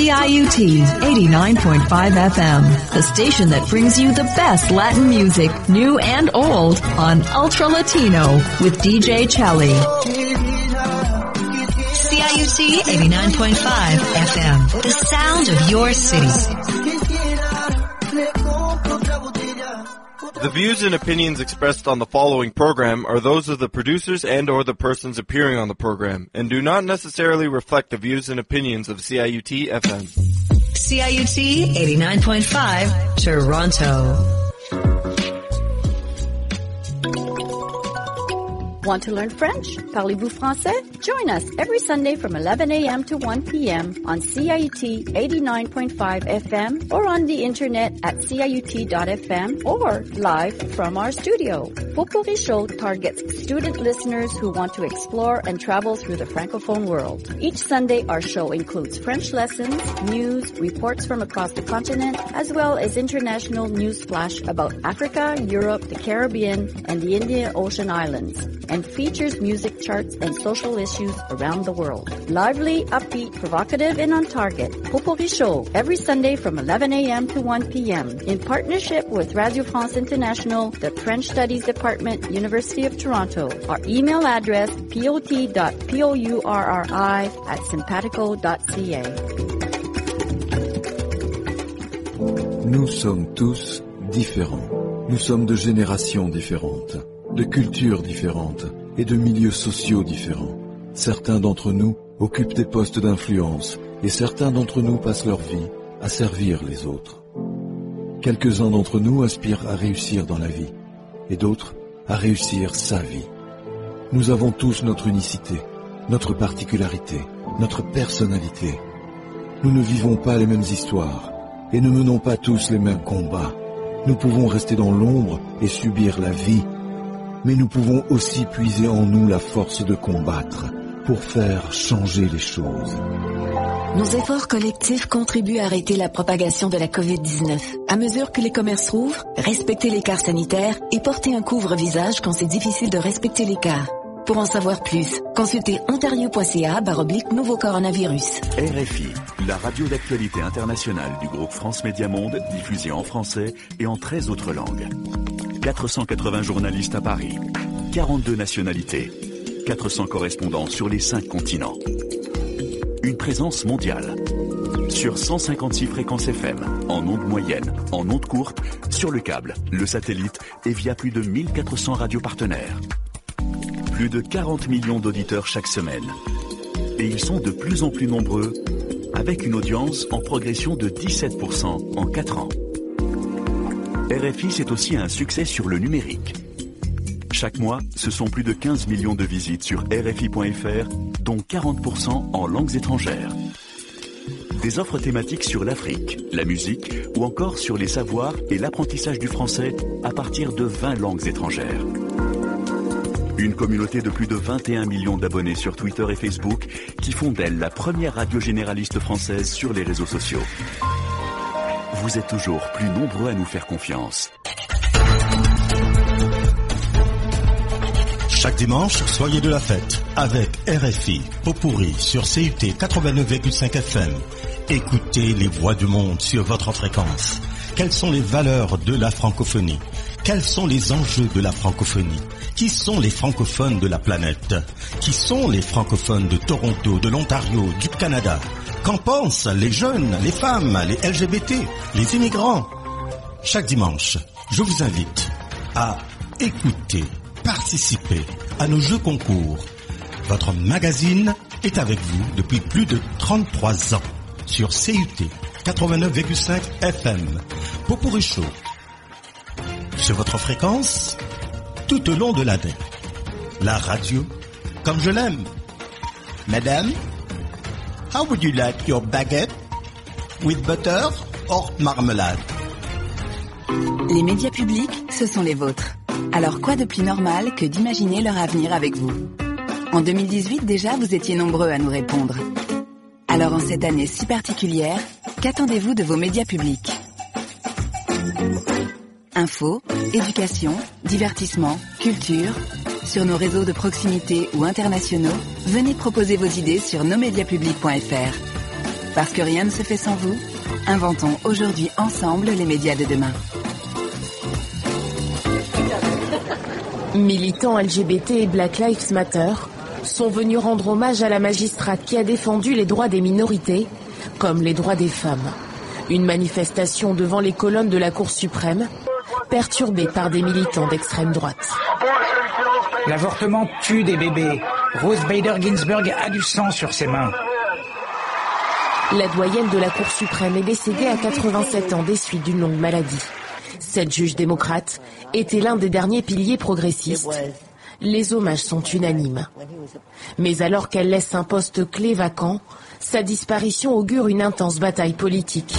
CIUT 89.5 FM, the station that brings you the best Latin music, new and old, on Ultra Latino with DJ Chelly. CIUT 89.5 FM, the sound of your city. The views and opinions expressed on the following program are those of the producers and or the persons appearing on the program and do not necessarily reflect the views and opinions of CIUT FM. CIUT 89.5 Toronto. Want to learn French? Parlez-vous français? Join us every Sunday from 11 a.m. to 1 p.m. on CIUT 89.5 FM or on the internet at CIUT.FM or live from our studio. Potpourri Show targets student listeners who want to explore and travel through the Francophone world. Each Sunday, our show includes French lessons, news, reports from across the continent, as well as international news flash about Africa, Europe, the Caribbean, and the Indian Ocean Islands, and features music charts and social issues around the world. Lively, upbeat, provocative, and on target. Potpourri Show, every Sunday from 11 a.m. to 1 p.m. in partnership with Radio France International, the French Studies Department, University of Toronto. Our email address, pot.pourri@simpatico.ca. Nous sommes tous différents. Nous sommes de générations différentes, de cultures différentes et de milieux sociaux différents. Certains d'entre nous occupent des postes d'influence et certains d'entre nous passent leur vie à servir les autres. Quelques-uns d'entre nous aspirent à réussir dans la vie et d'autres à réussir sa vie. Nous avons tous notre unicité, notre particularité, notre personnalité. Nous ne vivons pas les mêmes histoires et ne menons pas tous les mêmes combats. Nous pouvons rester dans l'ombre et subir la vie, mais nous pouvons aussi puiser en nous la force de combattre pour faire changer les choses. Nos efforts collectifs contribuent à arrêter la propagation de la COVID-19. À mesure que les commerces rouvrent, respectez l'écart sanitaire et portez un couvre-visage quand c'est difficile de respecter l'écart. Pour en savoir plus, consultez ontario.ca/nouveau coronavirus. RFI, la radio d'actualité internationale du groupe France Média Monde, diffusée en français et en 13 autres langues. 480 journalistes à Paris, 42 nationalités, 400 correspondants sur les 5 continents. Une présence mondiale. Sur 156 fréquences FM, en ondes moyennes, en ondes courtes, sur le câble, le satellite et via plus de 1400 radios partenaires. Plus de 40 millions d'auditeurs chaque semaine. Et ils sont de plus en plus nombreux, avec une audience en progression de 17% en 4 ans. RFI, c'est aussi un succès sur le numérique. Chaque mois, ce sont plus de 15 millions de visites sur RFI.fr, dont 40% en langues étrangères. Des offres thématiques sur l'Afrique, la musique ou encore sur les savoirs et l'apprentissage du français à partir de 20 langues étrangères. Une communauté de plus de 21 millions d'abonnés sur Twitter et Facebook qui font d'elle la première radio généraliste française sur les réseaux sociaux. Vous êtes toujours plus nombreux à nous faire confiance. Chaque dimanche, soyez de la fête avec RFI Potpourri sur CIUT 89,5 FM. Écoutez les voix du monde sur votre fréquence. Quelles sont les valeurs de la francophonie? Quels sont les enjeux de la francophonie? Qui sont les francophones de la planète? Qui sont les francophones de Toronto, de l'Ontario, du Canada? Qu'en pensent les jeunes, les femmes, les LGBT, les immigrants? Chaque dimanche, je vous invite à écouter, participer à nos jeux concours. Votre magazine est avec vous depuis plus de 33 ans sur CIUT 89,5 FM. Potpourri Show. Sur votre fréquence, tout au long de l'année. La radio, comme je l'aime. Madame, how would you like your baguette? With butter or marmelade? Les médias publics, ce sont les vôtres. Alors quoi de plus normal que d'imaginer leur avenir avec vous? En 2018 déjà, vous étiez nombreux à nous répondre. Alors en cette année si particulière, qu'attendez-vous de vos médias publics? Info, éducation, divertissement, culture. Sur nos réseaux de proximité ou internationaux, venez proposer vos idées sur nosmediapublics.fr. Parce que rien ne se fait sans vous, inventons aujourd'hui ensemble les médias de demain. Militants LGBT et Black Lives Matter sont venus rendre hommage à la magistrate qui a défendu les droits des minorités, comme les droits des femmes. Une manifestation devant les colonnes de la Cour suprême, perturbée par des militants d'extrême droite. L'avortement tue des bébés. Ruth Bader Ginsburg a du sang sur ses mains. La doyenne de la Cour suprême est décédée à 87 ans des suites d'une longue maladie. Cette juge démocrate était l'un des derniers piliers progressistes. Les hommages sont unanimes. Mais alors qu'elle laisse un poste clé vacant, sa disparition augure une intense bataille politique.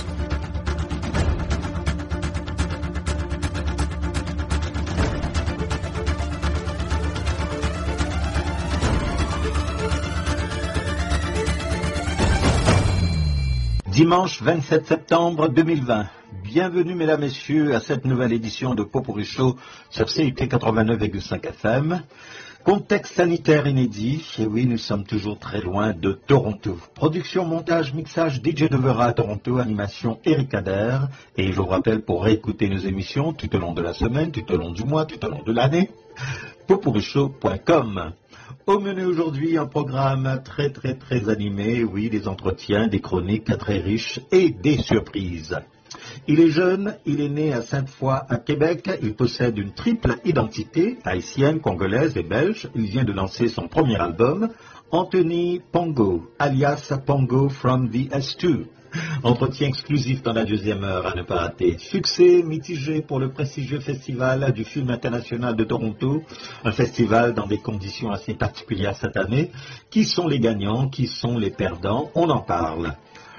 Dimanche 27 septembre 2020. Bienvenue mesdames, messieurs à cette nouvelle édition de Popurrí Show sur CUT 89,5 FM. Contexte sanitaire inédit, et oui, nous sommes toujours très loin de Toronto. Production, montage, mixage, DJ Devera à Toronto, animation Eric Ader. Et je vous rappelle, pour réécouter nos émissions tout au long de la semaine, tout au long du mois, tout au long de l'année, popurrishow.com. Au menu aujourd'hui, un programme très animé, oui, des entretiens, des chroniques très riches et des surprises. Il est jeune, il est né à Sainte-Foy à Québec, il possède une triple identité, haïtienne, congolaise et belge. Il vient de lancer son premier album, Anthony Pongo, alias Pongo from the S2. Entretien exclusif dans la deuxième heure à ne pas rater. Succès mitigé pour le prestigieux festival du film international de Toronto, un festival dans des conditions assez particulières cette année. Qui sont les gagnants, qui sont les perdants? On en parle.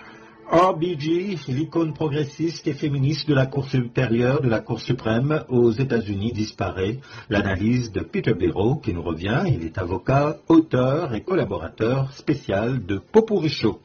RBG, l'icône progressiste et féministe de la Cour supérieure de la Cour suprême aux États-Unis, disparaît. L'analyse de Peter Béraud qui nous revient. Il est avocat, auteur et collaborateur spécial de Popurrí Show.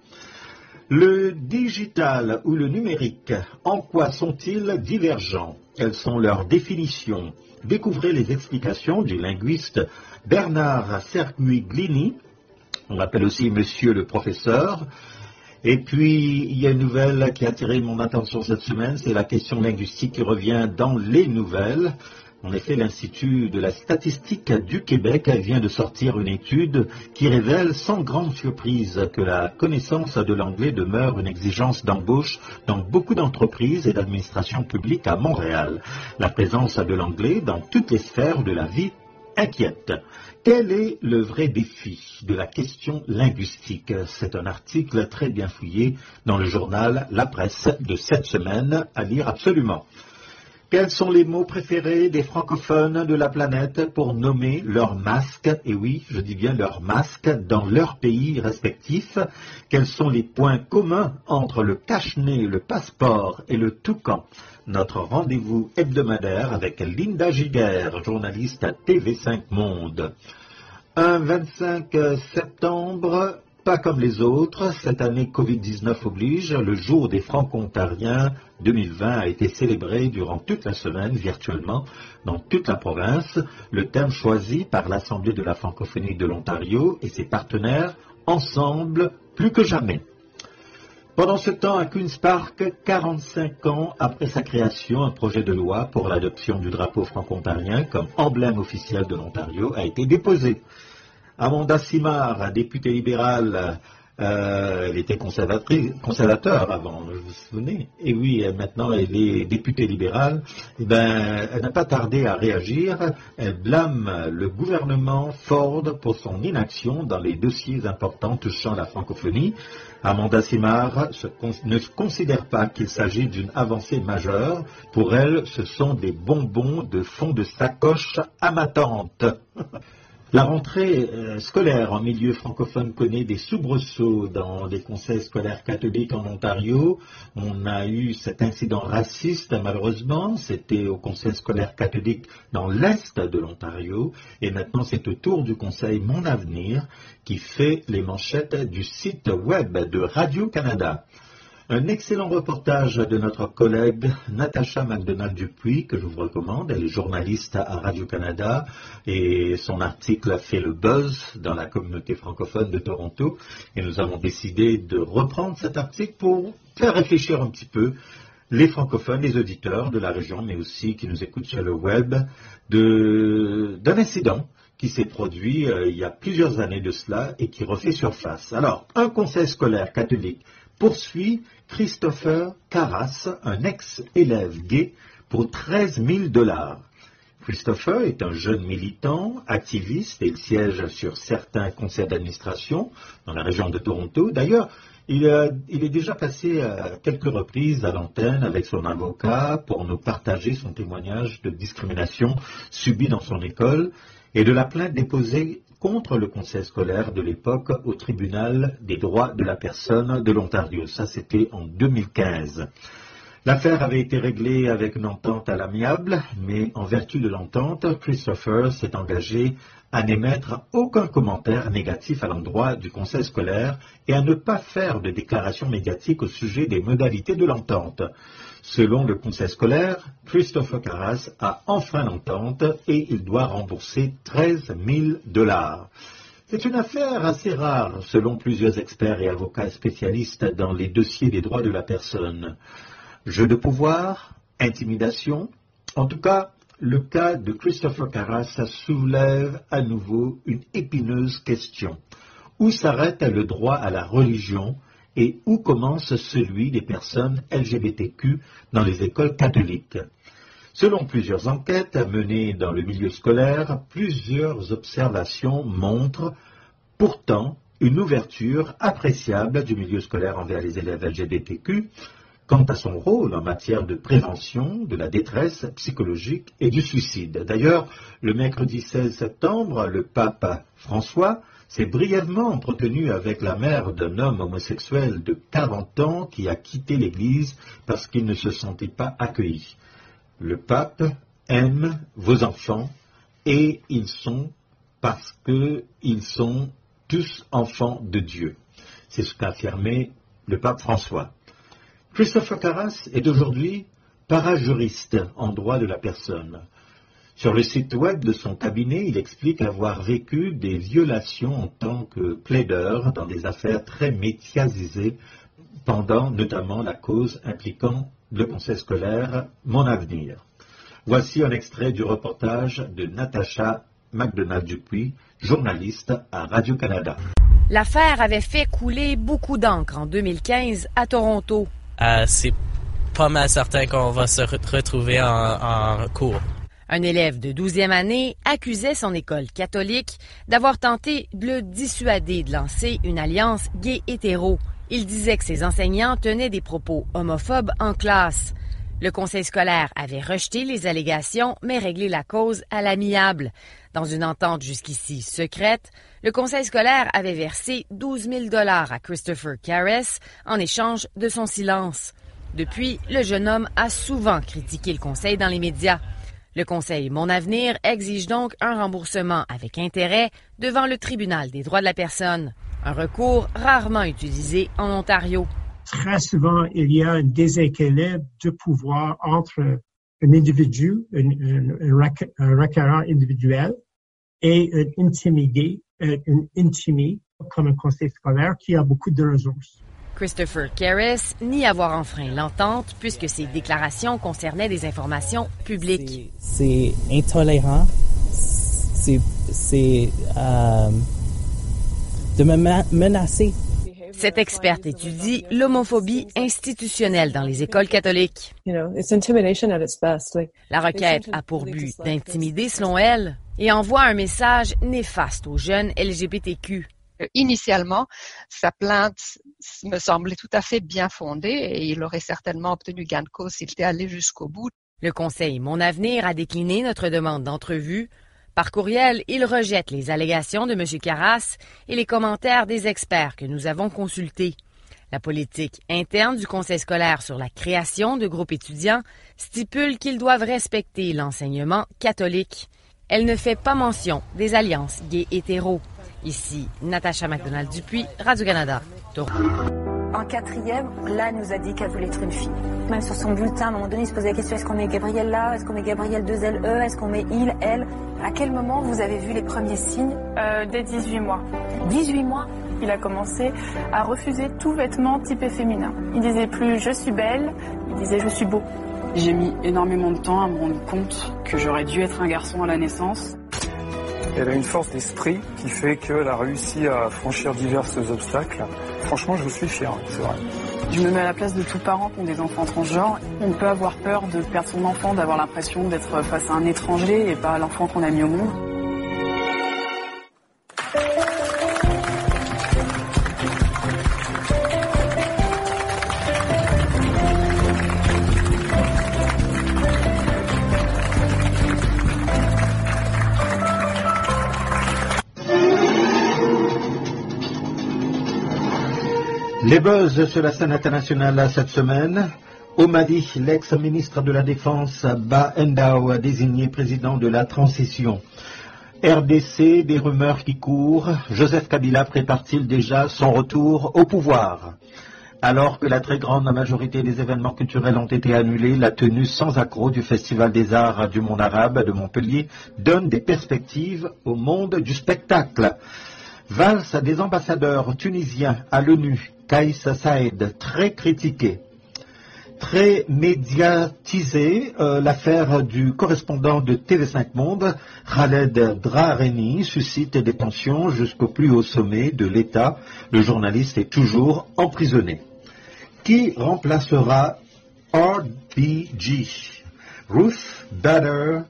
Le digital ou le numérique, en quoi sont-ils divergents? Quelles sont leurs définitions? Découvrez les explications du linguiste Bernard Serguiglini, on l'appelle aussi Monsieur le Professeur. Et puis, il y a une nouvelle qui a attiré mon attention cette semaine, c'est la question linguistique qui revient dans les nouvelles. En effet, l'Institut de la statistique du Québec vient de sortir une étude qui révèle sans grande surprise que la connaissance de l'anglais demeure une exigence d'embauche dans beaucoup d'entreprises et d'administrations publiques à Montréal. La présence de l'anglais dans toutes les sphères de la vie inquiète. Quel est le vrai défi de la question linguistique? C'est un article très bien fouillé dans le journal La Presse de cette semaine, à lire absolument. Quels sont les mots préférés des francophones de la planète pour nommer leur masque? Et oui, je dis bien leur masque dans leur pays respectif. Quels sont les points communs entre le cache-nez, le passeport et le toucan? Notre rendez-vous hebdomadaire avec Linda Giguère, journaliste à TV5 Monde. Un 25 septembre, pas comme les autres, cette année Covid-19 oblige, le jour des Franco-Ontariens 2020 a été célébré durant toute la semaine virtuellement dans toute la province. Le thème choisi par l'Assemblée de la francophonie de l'Ontario et ses partenaires, ensemble plus que jamais. Pendant ce temps, à Queen's Park, 45 ans après sa création, un projet de loi pour l'adoption du drapeau franco-ontarien comme emblème officiel de l'Ontario a été déposé. Amanda Simard, députée libérale, elle était conservateur avant, vous vous souvenez? Et oui, maintenant elle est députée libérale. Eh ben, elle n'a pas tardé à réagir. Elle blâme le gouvernement Ford pour son inaction dans les dossiers importants touchant la francophonie. Amanda Simard ne considère pas qu'il s'agit d'une avancée majeure. Pour elle, ce sont des bonbons de fond de sacoche amatantes. La rentrée scolaire en milieu francophone connaît des soubresauts dans les conseils scolaires catholiques en Ontario. On a eu cet incident raciste, malheureusement. C'était au conseil scolaire catholique dans l'est de l'Ontario. Et maintenant, c'est au tour du conseil Mon Avenir qui fait les manchettes du site web de Radio-Canada. Un excellent reportage de notre collègue Natacha McDonald-Dupuis, que je vous recommande. Elle est journaliste à Radio-Canada et son article a fait le buzz dans la communauté francophone de Toronto. Et nous avons décidé de reprendre cet article pour faire réfléchir un petit peu les francophones, les auditeurs de la région, mais aussi qui nous écoutent sur le web, d'un incident qui s'est produit il y a plusieurs années de cela et qui refait surface. Alors, un conseil scolaire catholique poursuit Christopher Carras, un ex-élève gay, pour $13,000. Christopher est un jeune militant, activiste, et il siège sur certains conseils d'administration dans la région de Toronto. D'ailleurs, il est déjà passé à quelques reprises à l'antenne avec son avocat pour nous partager son témoignage de discrimination subie dans son école et de la plainte déposée contre le conseil scolaire de l'époque au tribunal des droits de la personne de l'Ontario. Ça, c'était en 2015. L'affaire avait été réglée avec une entente à l'amiable, mais en vertu de l'entente, Christopher s'est engagé à n'émettre aucun commentaire négatif à l'endroit du conseil scolaire et à ne pas faire de déclaration médiatique au sujet des modalités de l'entente. Selon le conseil scolaire, Christopher Carras a enfreint l'entente et il doit rembourser $13,000. C'est une affaire assez rare, selon plusieurs experts et avocats spécialistes dans les dossiers des droits de la personne. Jeu de pouvoir, intimidation, en tout cas, le cas de Christopher Carras soulève à nouveau une épineuse question. Où s'arrête le droit à la religion et où commence celui des personnes LGBTQ dans les écoles catholiques? Selon plusieurs enquêtes menées dans le milieu scolaire, plusieurs observations montrent pourtant une ouverture appréciable du milieu scolaire envers les élèves LGBTQ, quant à son rôle en matière de prévention de la détresse psychologique et du suicide. D'ailleurs, le mercredi 16 septembre, le pape François s'est brièvement entretenu avec la mère d'un homme homosexuel de 40 ans qui a quitté l'Église parce qu'il ne se sentait pas accueilli. Le pape aime vos enfants et ils sont parce qu'ils sont tous enfants de Dieu. C'est ce qu'a affirmé le pape François. Christopher Carras est aujourd'hui parajuriste en droit de la personne. Sur le site web de son cabinet, il explique avoir vécu des violations en tant que plaideur dans des affaires très médiatisées pendant notamment la cause impliquant le conseil scolaire Mon Avenir. Voici un extrait du reportage de Natacha McDonald-Dupuis, journaliste à Radio-Canada. L'affaire avait fait couler beaucoup d'encre en 2015 à Toronto. C'est pas mal certain qu'on va se retrouver en cours. Un élève de 12e année accusait son école catholique d'avoir tenté de le dissuader de lancer une alliance gay-hétéro. Il disait que ses enseignants tenaient des propos homophobes en classe. Le conseil scolaire avait rejeté les allégations, mais réglé la cause à l'amiable. Dans une entente jusqu'ici secrète, le conseil scolaire avait versé $12,000 à Christopher Carras en échange de son silence. Depuis, le jeune homme a souvent critiqué le conseil dans les médias. Le conseil Mon Avenir exige donc un remboursement avec intérêt devant le tribunal des droits de la personne. Un recours rarement utilisé en Ontario. Très souvent, il y a un déséquilibre de pouvoir entre un individu, un requérant individuel, et un intimidé comme un conseil scolaire qui a beaucoup de ressources. Christopher Carras nie avoir enfreint l'entente puisque ses déclarations concernaient des informations publiques. C'est intolérant. C'est de me menacer. Cette experte étudie l'homophobie institutionnelle dans les écoles catholiques. La requête a pour but d'intimider, selon elle, et envoie un message néfaste aux jeunes LGBTQ. Initialement, sa plainte me semblait tout à fait bien fondée et il aurait certainement obtenu gain de cause s'il était allé jusqu'au bout. Le conseil Mon Avenir a décliné notre demande d'entrevue. Par courriel, il rejette les allégations de M. Carras et les commentaires des experts que nous avons consultés. La politique interne du conseil scolaire sur la création de groupes étudiants stipule qu'ils doivent respecter l'enseignement catholique. Elle ne fait pas mention des alliances gays-hétéros. Ici, Natacha McDonald-Dupuis, Radio-Canada, Toronto. En 4e, là, elle nous a dit qu'elle voulait être une fille. Même sur son bulletin, à un moment donné, il se posait la question, est-ce qu'on met Gabriel là? Est-ce qu'on met Gabriel 2LE? Est-ce qu'on met il, elle? À quel moment vous avez vu les premiers signes? Dès 18 mois. 18 mois? Il a commencé à refuser tout vêtement typé féminin. Il disait plus « je suis belle », il disait « je suis beau ». J'ai mis énormément de temps à me rendre compte que j'aurais dû être un garçon à la naissance. Elle a une force d'esprit qui fait qu'elle a réussi à franchir divers obstacles. Franchement, je suis fier, c'est vrai. Je me mets à la place de tous parents qui ont des enfants transgenres. On peut avoir peur de perdre son enfant, d'avoir l'impression d'être face à un étranger et pas à l'enfant qu'on a mis au monde. Les buzz sur la scène internationale cette semaine. Au Mali, l'ex-ministre de la Défense Ba Endao désigné président de la transition. RDC, des rumeurs qui courent. Joseph Kabila prépare-t-il déjà son retour au pouvoir? Alors que la très grande majorité des événements culturels ont été annulés, la tenue sans accroc du Festival des Arts du Monde Arabe de Montpellier donne des perspectives au monde du spectacle. Valse des ambassadeurs tunisiens à l'ONU, Kais Saïed, très critiqué. Très médiatisé, l'affaire du correspondant de TV5 Monde, Khaled Drareni, suscite des tensions jusqu'au plus haut sommet de l'État. Le journaliste est toujours emprisonné. Qui remplacera RBG? Ruth Bader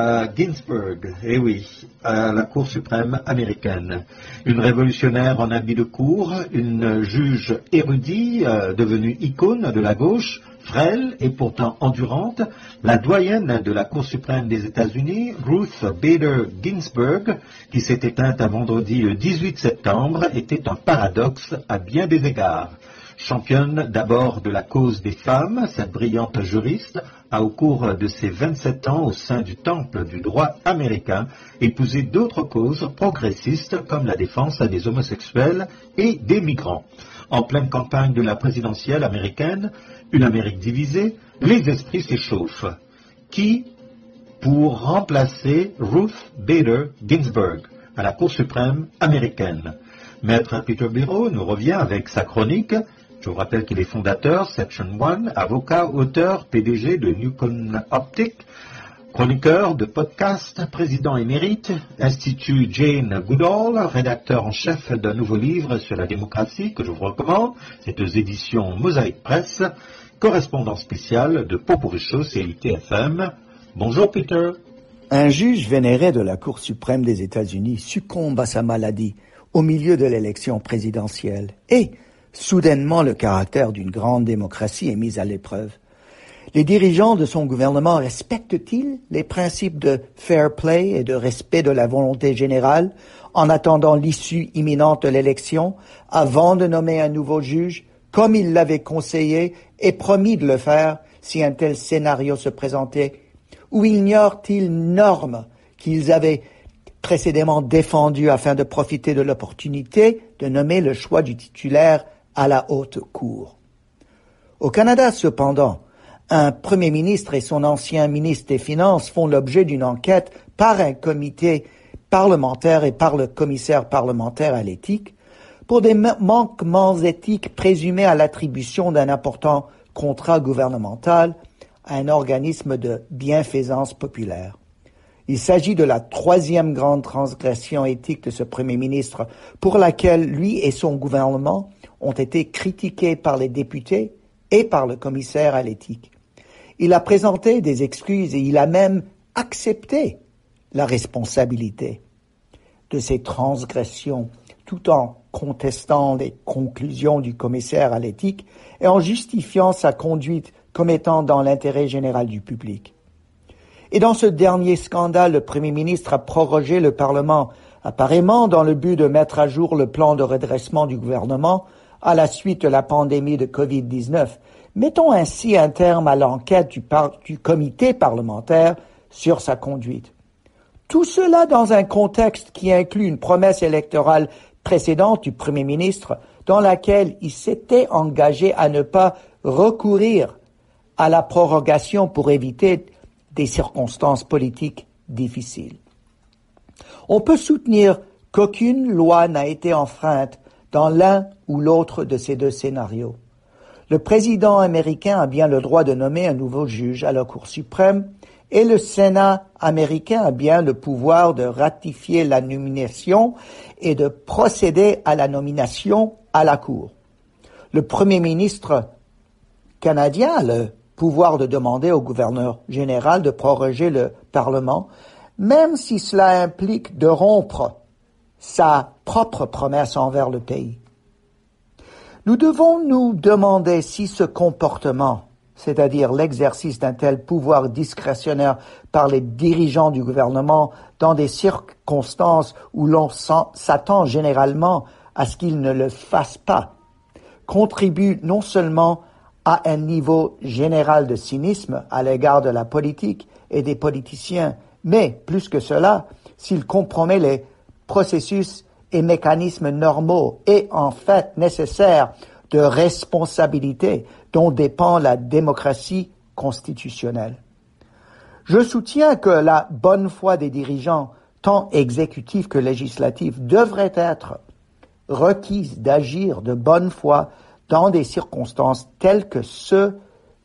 Ginsburg, eh oui, à la Cour suprême américaine. Une révolutionnaire en habit de cour, une juge érudite, devenue icône de la gauche, frêle et pourtant endurante, la doyenne de la Cour suprême des États-Unis, Ruth Bader Ginsburg, qui s'est éteinte à vendredi le 18 septembre, était un paradoxe à bien des égards. Championne d'abord de la cause des femmes, cette brillante juriste a au cours de ses 27 ans au sein du temple du droit américain épousé d'autres causes progressistes comme la défense des homosexuels et des migrants. En pleine campagne de la présidentielle américaine, une Amérique divisée, les esprits s'échauffent. Qui pour remplacer Ruth Bader Ginsburg à la Cour suprême américaine? Maître Peter Biro nous revient avec sa chronique. Je vous rappelle qu'il est fondateur, Section 1, avocat, auteur, PDG de Newcon Optic, chroniqueur de podcast, président émérite, Institut Jane Goodall, rédacteur en chef d'un nouveau livre sur la démocratie que je vous recommande. C'est aux éditions Mosaïque Presse, correspondant spécial de Popuricho, CIT FM. Bonjour Peter. Un juge vénéré de la Cour suprême des États-Unis succombe à sa maladie au milieu de l'élection présidentielle et soudainement, le caractère d'une grande démocratie est mis à l'épreuve. Les dirigeants de son gouvernement respectent-ils les principes de fair play et de respect de la volonté générale en attendant l'issue imminente de l'élection avant de nommer un nouveau juge, comme ils l'avaient conseillé et promis de le faire si un tel scénario se présentait? Ou ignorent-ils normes qu'ils avaient précédemment défendues afin de profiter de l'opportunité de nommer le choix du titulaire à la haute cour? Au Canada, cependant, un premier ministre et son ancien ministre des Finances font l'objet d'une enquête par un comité parlementaire et par le commissaire parlementaire à l'éthique pour des manquements éthiques présumés à l'attribution d'un important contrat gouvernemental à un organisme de bienfaisance populaire. Il s'agit de la 3e grande transgression éthique de ce premier ministre pour laquelle lui et son gouvernement ont été critiqués par les députés et par le commissaire à l'éthique. Il a présenté des excuses et il a même accepté la responsabilité de ces transgressions tout en contestant les conclusions du commissaire à l'éthique et en justifiant sa conduite comme étant dans l'intérêt général du public. Et dans ce dernier scandale, le Premier ministre a prorogé le Parlement, apparemment dans le but de mettre à jour le plan de redressement du gouvernement à la suite de la pandémie de Covid-19, mettons ainsi un terme à l'enquête du comité parlementaire sur sa conduite. Tout cela dans un contexte qui inclut une promesse électorale précédente du Premier ministre dans laquelle il s'était engagé à ne pas recourir à la prorogation pour éviter des circonstances politiques difficiles. On peut soutenir qu'aucune loi n'a été enfreinte dans l'un ou l'autre de ces deux scénarios. Le président américain a bien le droit de nommer un nouveau juge à la Cour suprême et le Sénat américain a bien le pouvoir de ratifier la nomination et de procéder à la nomination à la Cour. Le Premier ministre canadien a le pouvoir de demander au gouverneur général de proroger le Parlement, même si cela implique de rompre sa propre promesse envers le pays. Nous devons nous demander si ce comportement, c'est-à-dire l'exercice d'un tel pouvoir discrétionnaire par les dirigeants du gouvernement dans des circonstances où l'on s'attend généralement à ce qu'ils ne le fassent pas, contribue non seulement à un niveau général de cynisme à l'égard de la politique et des politiciens, mais plus que cela, s'il compromet les processus et mécanismes normaux et en fait nécessaires de responsabilité dont dépend la démocratie constitutionnelle. Je soutiens que la bonne foi des dirigeants, tant exécutifs que législatifs, devrait être requise d'agir de bonne foi dans des circonstances telles que ceux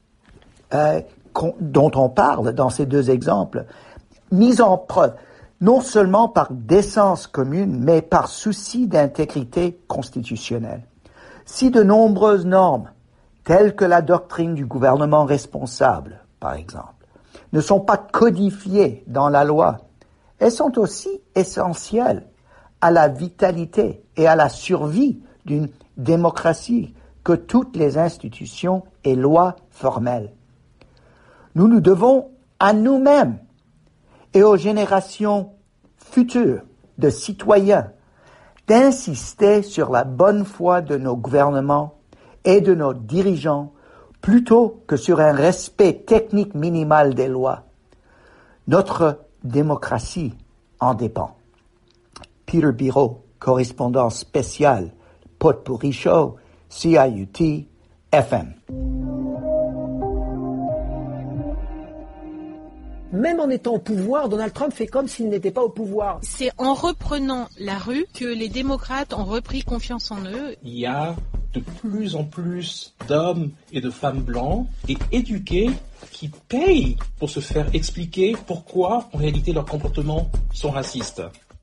dont on parle dans ces deux exemples, mises en preuve non seulement par décence commune, mais par souci d'intégrité constitutionnelle. Si de nombreuses normes, telles que la doctrine du gouvernement responsable, par exemple, ne sont pas codifiées dans la loi, elles sont aussi essentielles à la vitalité et à la survie d'une démocratie que toutes les institutions et lois formelles. Nous nous devons à nous-mêmes et aux générations futures de citoyens d'insister sur la bonne foi de nos gouvernements et de nos dirigeants plutôt que sur un respect technique minimal des lois. Notre démocratie en dépend. Peter Biro, correspondant spécial, Potpourri Show, CIUT FM. Même en étant au pouvoir, Donald Trump fait comme s'il n'était pas au pouvoir. C'est en reprenant la rue que les démocrates ont repris confiance en eux. Il y a de plus en plus d'hommes et de femmes blancs et éduqués qui payent pour se faire expliquer pourquoi, en réalité, leurs comportements sont racistes.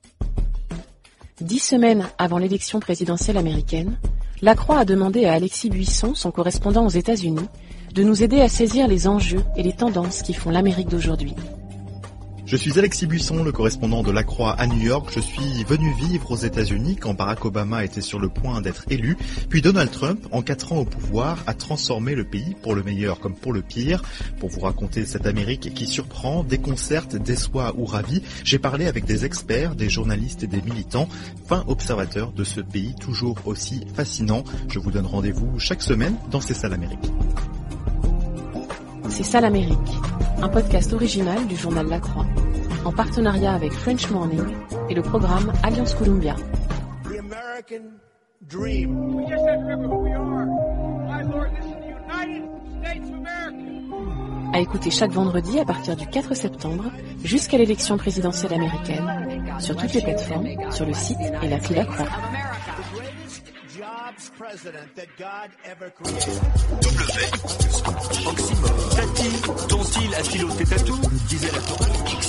10 semaines avant l'élection présidentielle américaine, La Croix a demandé à Alexis Buisson, son correspondant aux États-Unis, de nous aider à saisir les enjeux et les tendances qui font l'Amérique d'aujourd'hui. Je suis Alexis Buisson, le correspondant de La Croix à New York. Je suis venu vivre aux États-Unis quand Barack Obama était sur le point d'être élu. Puis Donald Trump, en 4 ans au pouvoir, a transformé le pays pour le meilleur comme pour le pire. Pour vous raconter cette Amérique qui surprend, déconcerte, déçoit ou ravit, j'ai parlé avec des experts, des journalistes et des militants, fins observateurs de ce pays toujours aussi fascinant. Je vous donne rendez-vous chaque semaine dans C'est ça l'Amérique. C'est ça l'Amérique, un podcast original du journal La Croix, en partenariat avec French Morning et le programme Alliance Columbia. The American dream. We just said remember who we are. My Lord, this is the United States of America. À écouter chaque vendredi à partir du 4 septembre jusqu'à l'élection présidentielle américaine, sur toutes les plateformes, sur le site et l'appli La Croix. Oxymore. Tati, ton-il a-t-il ôté tatou disait la Torah.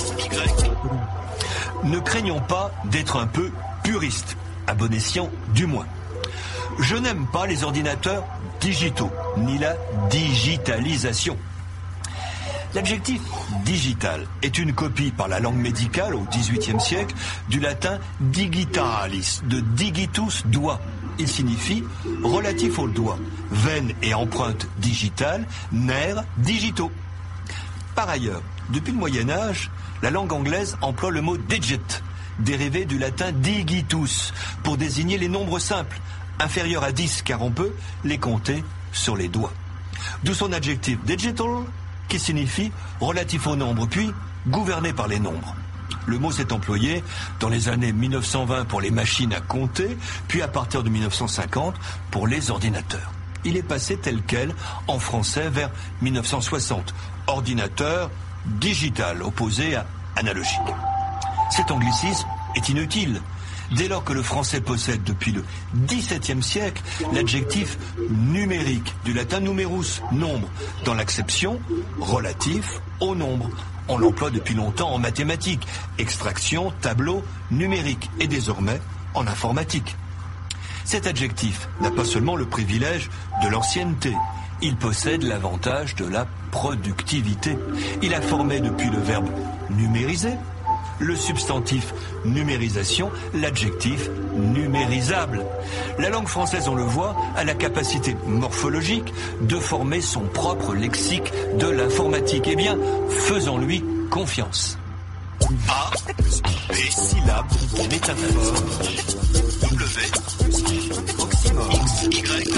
XY. Ne craignons pas d'être un peu puriste, à bon escient du moins. Je n'aime pas les ordinateurs digitaux, ni la digitalisation. L'adjectif digital est une copie par la langue médicale au XVIIIe siècle du latin digitalis, de digitus, doigt. Il signifie relatif au doigt, veine et empreinte digitale, nerfs digitaux. Par ailleurs, depuis le Moyen-Âge, la langue anglaise emploie le mot digit, dérivé du latin digitus, pour désigner les nombres simples, inférieurs à 10, car on peut les compter sur les doigts. D'où son adjectif digital, qui signifie relatif au nombre, puis gouverné par les nombres. Le mot s'est employé dans les années 1920 pour les machines à compter, puis à partir de 1950 pour les ordinateurs. Il est passé tel quel en français vers 1960. Ordinateur digital, opposé à analogique. Cet anglicisme est inutile. Dès lors que le français possède depuis le XVIIe siècle l'adjectif numérique, du latin numerus, nombre, dans l'acception relatif au nombre. On l'emploie depuis longtemps en mathématiques, extraction, tableau, numérique et désormais en informatique. Cet adjectif n'a pas seulement le privilège de l'ancienneté, il possède l'avantage de la productivité. Il a formé depuis le verbe numériser, le substantif numérisation, l'adjectif numérisable. La langue française, on le voit, a la capacité morphologique de former son propre lexique de l'informatique. Eh bien, faisons-lui confiance. A, B, syllabe, métaphore, W, oxymore, X, Y.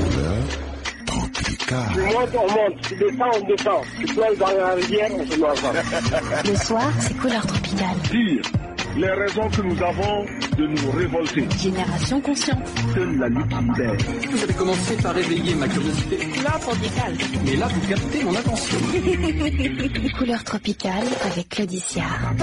Tu montes, on monte. Tu descends, on descend. Tu plonges dans la rivière, on se noie. Le soir, c'est couleur tropicale. Dire les raisons que nous avons de nous révolter. Génération consciente. Seule la lutte libère. Vous avez commencé par éveiller ma curiosité. Couleur tropicale. Mais là, vous captez mon attention. Couleur tropicale avec Claudicia.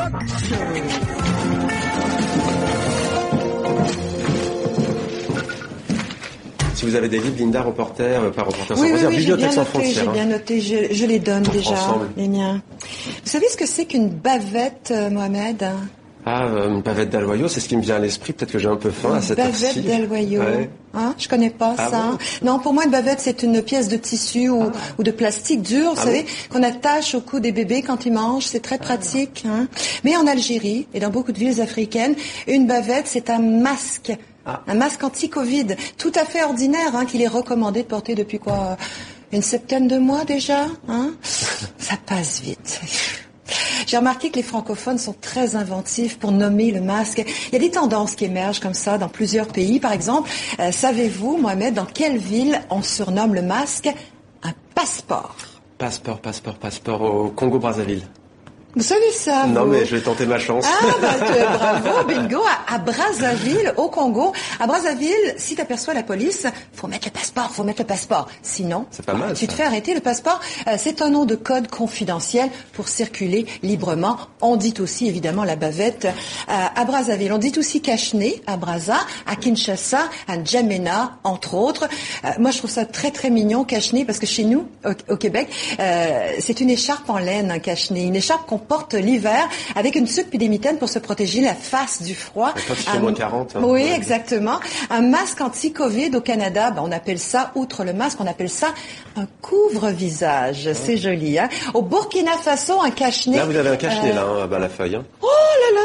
Si vous avez des livres, Linda, reporter, pas reporter sans frontières, oui, Bibliothèque sans frontières. J'ai bien noté, je les donne déjà, ensemble. les miens. Vous savez ce que c'est qu'une bavette, Mohamed? Ah, une bavette d'aloyau, c'est ce qui me vient à l'esprit. Peut-être que j'ai un peu faim à cette heure-ci. Bavette d'aloyau. Ouais. Hein, je connais pas ça. Bon? Non, pour moi, une bavette, c'est une pièce de tissu ou de plastique dur, vous savez, qu'on attache au cou des bébés quand ils mangent. C'est très pratique. Hein. Mais en Algérie et dans beaucoup de villes africaines, une bavette, c'est un masque. Un masque anti-Covid, tout à fait ordinaire, hein, qu'il est recommandé de porter depuis quoi, une septaine de mois déjà, hein. Ça passe vite. J'ai remarqué que les francophones sont très inventifs pour nommer le masque. Il y a des tendances qui émergent comme ça dans plusieurs pays. Par exemple, savez-vous, Mohamed, dans quelle ville on surnomme le masque un passeport? Passeport au Congo-Brazzaville. Vous savez ça, Non, vous? mais je vais tenter ma chance. Bravo, bingo, à Brazzaville, au Congo. À Brazzaville, si t'aperçois la police, faut mettre le passeport. Sinon, c'est pas mal, tu te fais arrêter. Le passeport, c'est un nom de code confidentiel pour circuler librement. On dit aussi, évidemment, la bavette à Brazzaville. On dit aussi cache-nez à Brazza, à Kinshasa, à N'Djamena, entre autres. Moi, je trouve ça très, très mignon, cache-nez, parce que chez nous, au Québec, c'est une écharpe en laine, un cache-nez. Une écharpe qu'on porte l'hiver avec une tuque puis des mitaines pour se protéger la face du froid. Quand il fait moins 40. Hein. Oui, exactement. Un masque anti-Covid au Canada, on appelle ça, outre le masque, on appelle ça un couvre-visage. C'est joli, hein. Au Burkina Faso, un cache-nez. Là, vous avez un cache-nez, là, à la feuille. Hein. Oh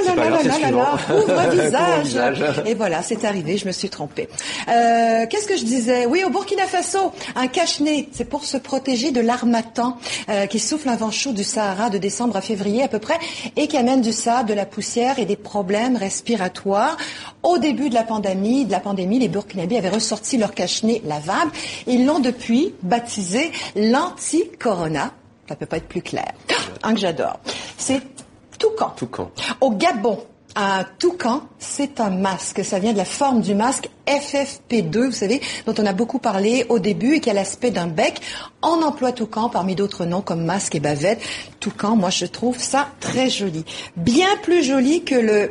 là, couvre-visage. Et voilà, c'est arrivé, je me suis trompée. Qu'est-ce que je disais? Oui, au Burkina Faso, un cache-nez, c'est pour se protéger de l'harmattan qui souffle un vent chaud du Sahara de décembre à février à peu près et qui amène du sable, de la poussière et des problèmes respiratoires. Au début de la pandémie, les Burkinabés avaient ressorti leur cache-nez lavable. Ils l'ont depuis baptisé l'anti-corona. Ça peut pas être plus clair. Un que j'adore. C'est toucan. Au Gabon, un toucan, c'est un masque. Ça vient de la forme du masque FFP2, vous savez, dont on a beaucoup parlé au début et qui a l'aspect d'un bec. On emploie toucan parmi d'autres noms comme masque et bavette. Toucan, moi, je trouve ça très joli. Bien plus joli que le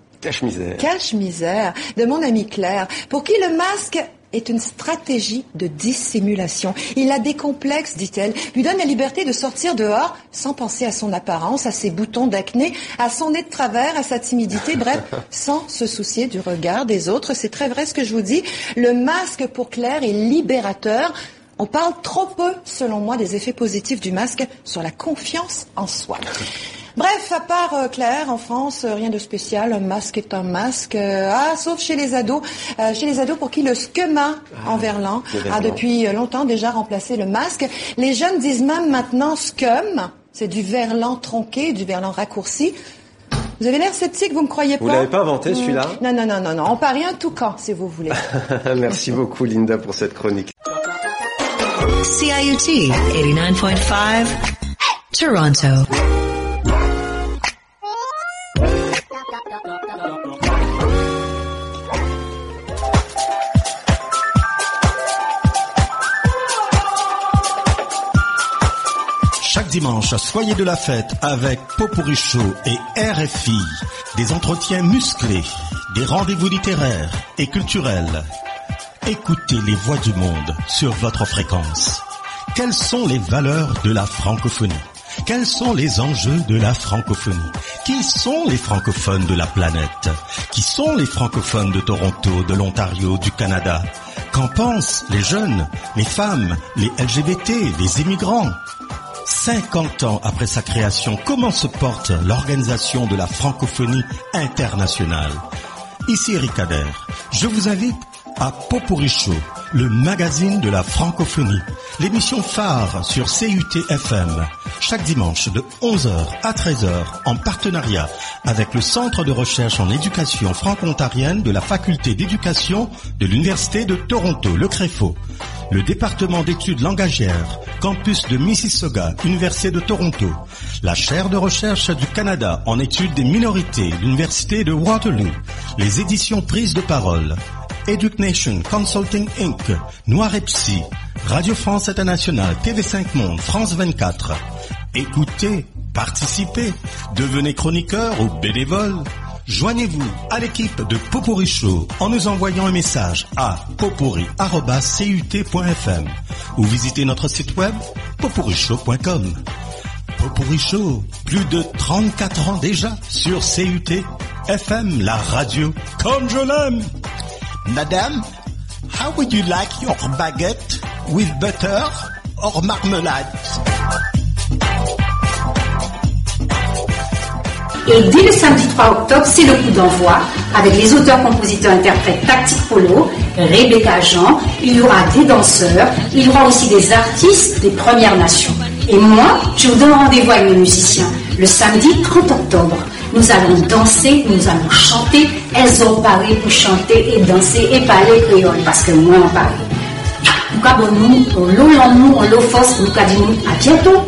cache-misère de mon amie Claire, pour qui le masque est une stratégie de dissimulation. Il a des complexes, dit-elle, lui donne la liberté de sortir dehors sans penser à son apparence, à ses boutons d'acné, à son nez de travers, à sa timidité, bref, sans se soucier du regard des autres. C'est très vrai ce que je vous dis. Le masque pour Claire est libérateur. On parle trop peu, selon moi, des effets positifs du masque sur la confiance en soi. Bref, à part Claire, en France, rien de spécial. Un masque est un masque. Sauf chez les ados. Chez les ados pour qui le skema en verlan a depuis longtemps déjà remplacé le masque. Les jeunes disent même maintenant scum. C'est du verlan tronqué, du verlan raccourci. Vous avez l'air sceptique, vous me croyez pas? Vous l'avez pas inventé, celui-là? Non. On parie un toucan, si vous voulez. Merci beaucoup, Linda, pour cette chronique. CIUT 89.5 Toronto. Chaque dimanche, soyez de la fête avec Popurrí Show et RFI. Des entretiens musclés, des rendez-vous littéraires et culturels. Écoutez les voix du monde sur votre fréquence. Quelles sont les valeurs de la francophonie? Quels sont les enjeux de la francophonie? Qui sont les francophones de la planète? Qui sont les francophones de Toronto, de l'Ontario, du Canada? Qu'en pensent les jeunes, les femmes, les LGBT, les immigrants? 50 ans après sa création, comment se porte l'organisation de la francophonie internationale? Ici Eric Kader, je vous invite à Popurrí Show, le magazine de la francophonie, l'émission phare sur CUT-FM, chaque dimanche de 11h à 13h en partenariat avec le Centre de recherche en éducation franco-ontarienne de la Faculté d'éducation de l'Université de Toronto, le CREFO, le département d'études langagières, campus de Mississauga, Université de Toronto, la chaire de recherche du Canada en études des minorités, l'Université de Waterloo, les éditions Prise de parole, EducNation Consulting Inc., Noir et Psy, Radio France Internationale, TV5 Monde, France 24. Écoutez, participez, devenez chroniqueur ou bénévole. Joignez-vous à l'équipe de Popurrí Show en nous envoyant un message à popurrí@cut.fm ou visitez notre site web popurryshow.com. Popurrí Show, plus de 34 ans déjà sur CUT-FM, la radio comme je l'aime. Madame, how would you like your baguette, with butter or marmelade? Et dès le samedi 3 octobre, c'est le coup d'envoi avec les auteurs, compositeurs, interprètes Tactique Polo, Rebecca Jean, il y aura des danseurs, il y aura aussi des artistes des Premières Nations. Et moi, je vous donne rendez-vous avec mes musiciens le samedi 30 octobre. Nous allons danser, nous allons chanter. Elles ont parlé pour chanter et danser et parler créole parce que moi, on parle. Nous avons nous, on l'eau, on l'eau force, nous avons à bientôt.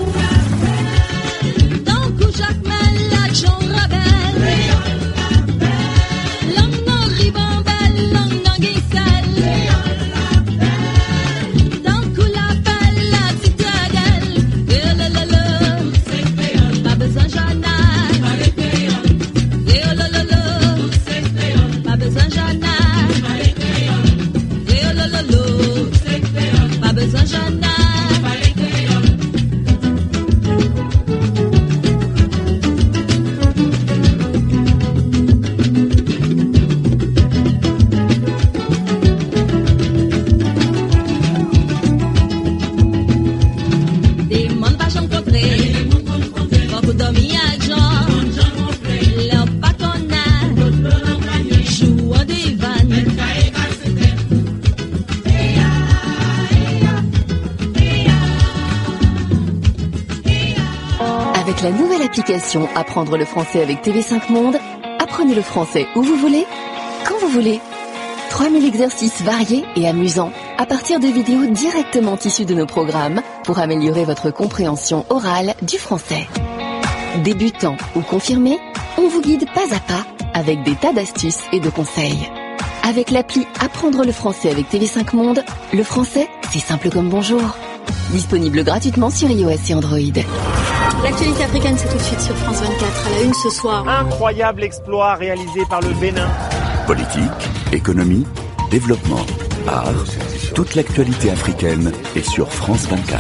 La nouvelle application Apprendre le français avec TV5 Monde, apprenez le français où vous voulez, quand vous voulez. 3000 exercices variés et amusants à partir de vidéos directement issues de nos programmes pour améliorer votre compréhension orale du français. Débutant ou confirmé, on vous guide pas à pas avec des tas d'astuces et de conseils. Avec l'appli Apprendre le français avec TV5 Monde, le français, c'est simple comme bonjour. Disponible gratuitement sur iOS et Android. L'actualité africaine, c'est tout de suite sur France 24. À la une ce soir. Incroyable exploit réalisé par le Bénin. Politique, économie, développement, art, toute l'actualité africaine est sur France 24.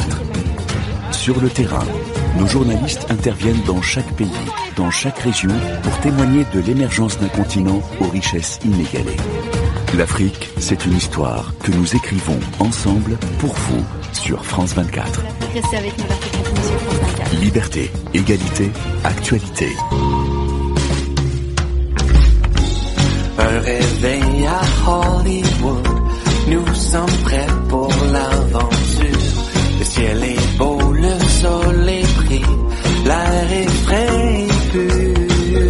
Sur le terrain, nos journalistes interviennent dans chaque pays, dans chaque région, pour témoigner de l'émergence d'un continent aux richesses inégalées. L'Afrique, c'est une histoire que nous écrivons ensemble pour vous sur France 24. Restez avec nous, l'Afrique continue sur France 24. Liberté, égalité, actualité. Un réveil à Hollywood, nous sommes prêts pour l'aventure. Le ciel est beau, le sol est pris, l'air est frais et pur.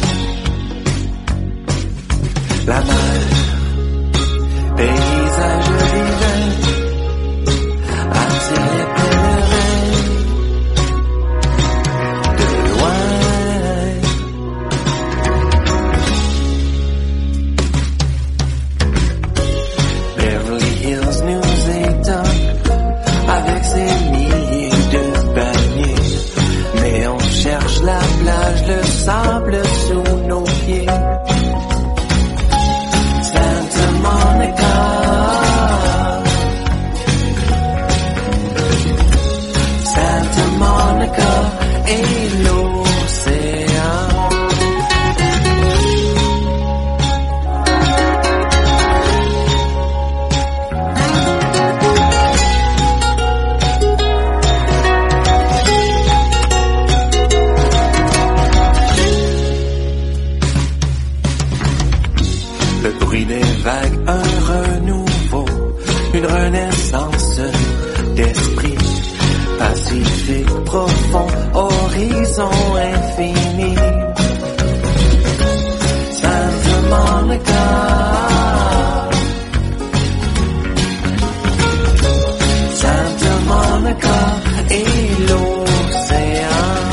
La mer, paysage d'hiver, attire les pèlerins de loin. Beverly Hills nous étonne avec ses milliers de paniers. une renaissance d'esprit, pacifique, profond, horizon infini. Santa Monica, Santa Monica et l'océan.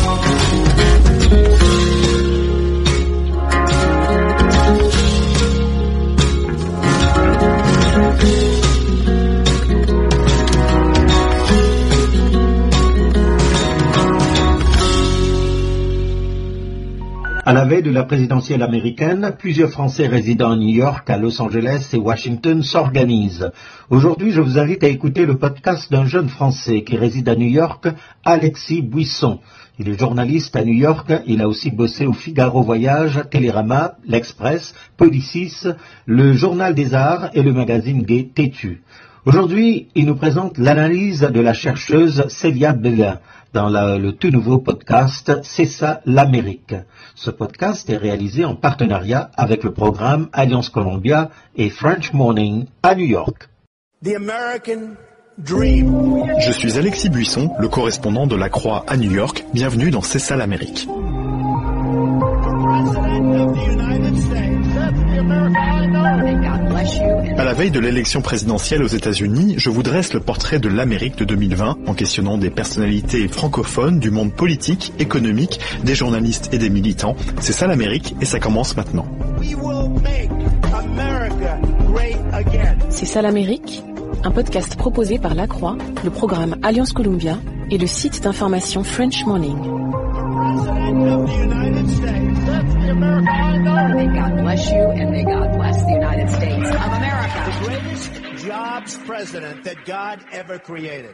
À la veille de la présidentielle américaine, plusieurs Français résidant à New York, à Los Angeles et Washington s'organisent. Aujourd'hui, je vous invite à écouter le podcast d'un jeune Français qui réside à New York, Alexis Buisson. Il est journaliste à New York, il a aussi bossé au Figaro Voyage, Télérama, l'Express, Policis, le Journal des Arts et le magazine Gay Têtu. Aujourd'hui, il nous présente l'analyse de la chercheuse Célia Belin dans le tout nouveau podcast C'est ça l'Amérique. Ce podcast est réalisé en partenariat avec le programme Alliance Columbia et French Morning à New York. The American Dream. Je suis Alexis Buisson, le correspondant de La Croix à New York. Bienvenue dans C'est ça l'Amérique. À la veille de l'élection présidentielle aux États-Unis, je vous dresse le portrait de l'Amérique de 2020 en questionnant des personnalités francophones du monde politique, économique, des journalistes et des militants. C'est ça l'Amérique et ça commence maintenant. C'est ça l'Amérique, un podcast proposé par La Croix, le programme Alliance Columbia et le site d'information French Morning. May God bless you and may God bless the United States of America. The greatest jobs president that God ever created.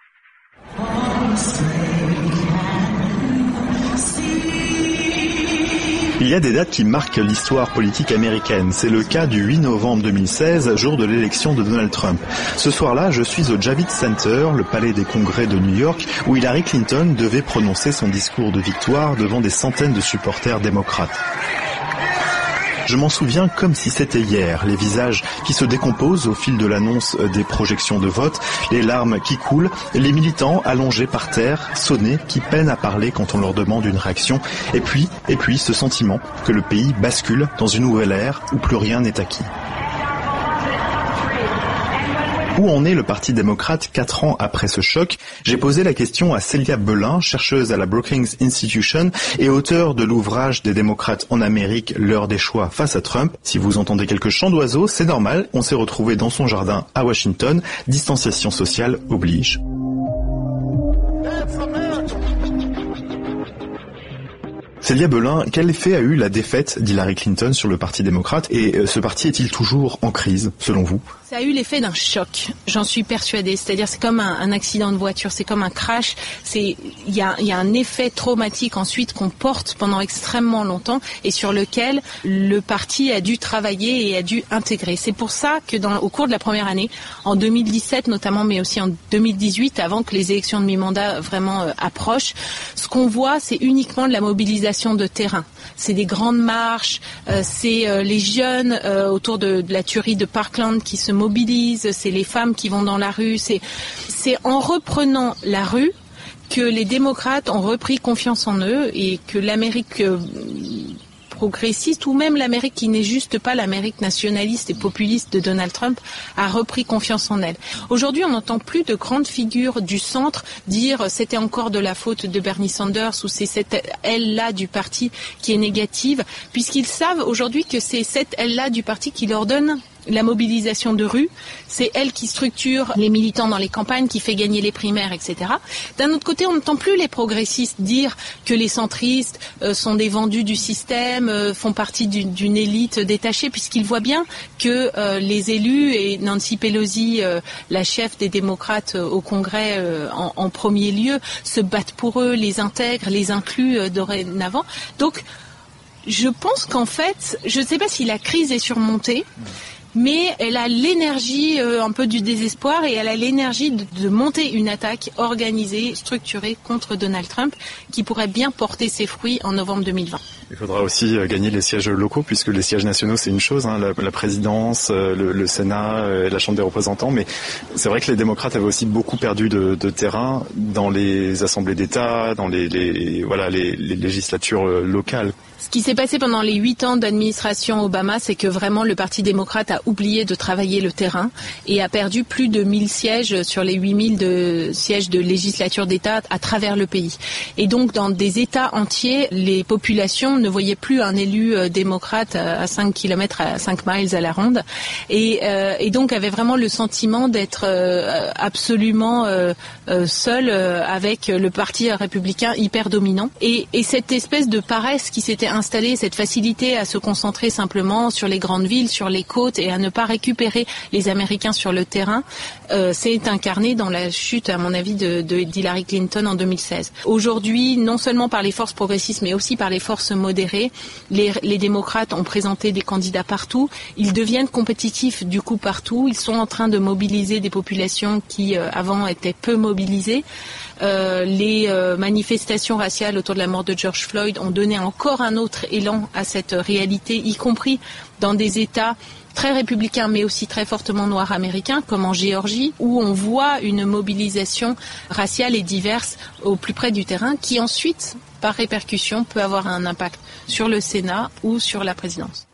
Il y a des dates qui marquent l'histoire politique américaine. C'est le cas du 8 novembre 2016, jour de l'élection de Donald Trump. Ce soir-là, je suis au Javits Center, le palais des congrès de New York, où Hillary Clinton devait prononcer son discours de victoire devant des centaines de supporters démocrates. Je m'en souviens comme si c'était hier, les visages qui se décomposent au fil de l'annonce des projections de vote, les larmes qui coulent, les militants allongés par terre, sonnés, qui peinent à parler quand on leur demande une réaction, et puis ce sentiment que le pays bascule dans une nouvelle ère où plus rien n'est acquis. Où en est le Parti démocrate 4 ans après ce choc? J'ai posé la question à Célia Belin, chercheuse à la Brookings Institution et auteure de l'ouvrage des démocrates en Amérique, l'heure des choix face à Trump. Si vous entendez quelques chants d'oiseaux, c'est normal, on s'est retrouvés dans son jardin à Washington, distanciation sociale oblige. Célia Belin, quel effet a eu la défaite d'Hillary Clinton sur le Parti démocrate et ce parti est-il toujours en crise, selon vous? Ça a eu l'effet d'un choc, j'en suis persuadée. C'est-à-dire c'est comme un accident de voiture, c'est comme un crash. Il y a un effet traumatique ensuite qu'on porte pendant extrêmement longtemps et sur lequel le parti a dû travailler et a dû intégrer. C'est pour ça que au cours de la première année, en 2017 notamment, mais aussi en 2018, avant que les élections de mi-mandat vraiment approchent, ce qu'on voit, c'est uniquement de la mobilisation de terrain. C'est des grandes marches, c'est les jeunes autour de la tuerie de Parkland qui se mobilisent, c'est les femmes qui vont dans la rue, c'est en reprenant la rue que les démocrates ont repris confiance en eux et que l'Amérique progressiste ou même l'Amérique qui n'est juste pas l'Amérique nationaliste et populiste de Donald Trump a repris confiance en elle. Aujourd'hui, on n'entend plus de grandes figures du centre dire c'était encore de la faute de Bernie Sanders ou c'est cette aile-là du parti qui est négative, puisqu'ils savent aujourd'hui que c'est cette aile-là du parti qui leur donne la mobilisation de rue, c'est elle qui structure les militants dans les campagnes, qui fait gagner les primaires, etc. D'un autre côté, on n'entend plus les progressistes dire que les centristes sont des vendus du système, font partie d'une élite détachée, puisqu'ils voient bien que les élus, et Nancy Pelosi, la chef des démocrates au Congrès en premier lieu, se battent pour eux, les intègrent, les incluent dorénavant. Donc, je pense qu'en fait, je ne sais pas si la crise est surmontée, mais elle a l'énergie un peu du désespoir et elle a l'énergie de monter une attaque organisée, structurée contre Donald Trump qui pourrait bien porter ses fruits en novembre 2020. Il faudra aussi gagner les sièges locaux, puisque les sièges nationaux, c'est une chose, hein, la présidence, le Sénat et la Chambre des représentants, mais c'est vrai que les démocrates avaient aussi beaucoup perdu de terrain dans les assemblées d'État, dans les législatures locales. Ce qui s'est passé pendant les 8 ans d'administration Obama, c'est que vraiment le Parti démocrate a oublié de travailler le terrain et a perdu plus de 1000 sièges sur les 8000 de sièges de législature d'État à travers le pays. Et donc dans des États entiers, les populations ne voyaient plus un élu démocrate à 5 km, à 5 miles à la ronde et donc avaient vraiment le sentiment d'être absolument seul avec le Parti républicain hyper dominant. Et cette espèce de paresse qui s'était installée, cette facilité à se concentrer simplement sur les grandes villes, sur les côtes et à ne pas récupérer les Américains sur le terrain, s'est incarné dans la chute, à mon avis, d'Hillary Clinton en 2016. Aujourd'hui, non seulement par les forces progressistes, mais aussi par les forces modérées, les démocrates ont présenté des candidats partout. Ils deviennent compétitifs du coup partout. Ils sont en train de mobiliser des populations qui avant étaient peu mobilisées. Les manifestations raciales autour de la mort de George Floyd ont donné encore un autre élan à cette réalité, y compris dans des États très républicains mais aussi très fortement noirs américains, comme en Géorgie, où on voit une mobilisation raciale et diverse au plus près du terrain, qui ensuite, par répercussion, peut avoir un impact sur le Sénat ou sur la présidence.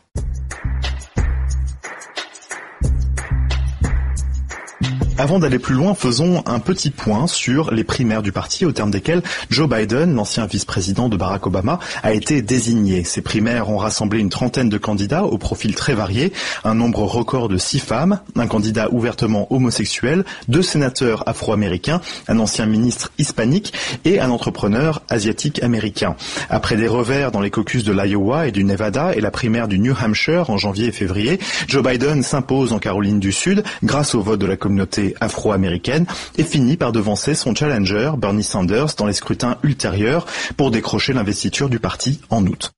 Avant d'aller plus loin, faisons un petit point sur les primaires du parti au terme desquelles Joe Biden, l'ancien vice-président de Barack Obama, a été désigné. Ces primaires ont rassemblé une trentaine de candidats au profil très varié, un nombre record de 6 femmes, un candidat ouvertement homosexuel, 2 sénateurs afro-américains, un ancien ministre hispanique et un entrepreneur asiatique américain. Après des revers dans les caucus de l'Iowa et du Nevada et la primaire du New Hampshire en janvier et février, Joe Biden s'impose en Caroline du Sud grâce au vote de la communauté afro-américaine et finit par devancer son challenger Bernie Sanders dans les scrutins ultérieurs pour décrocher l'investiture du parti en août.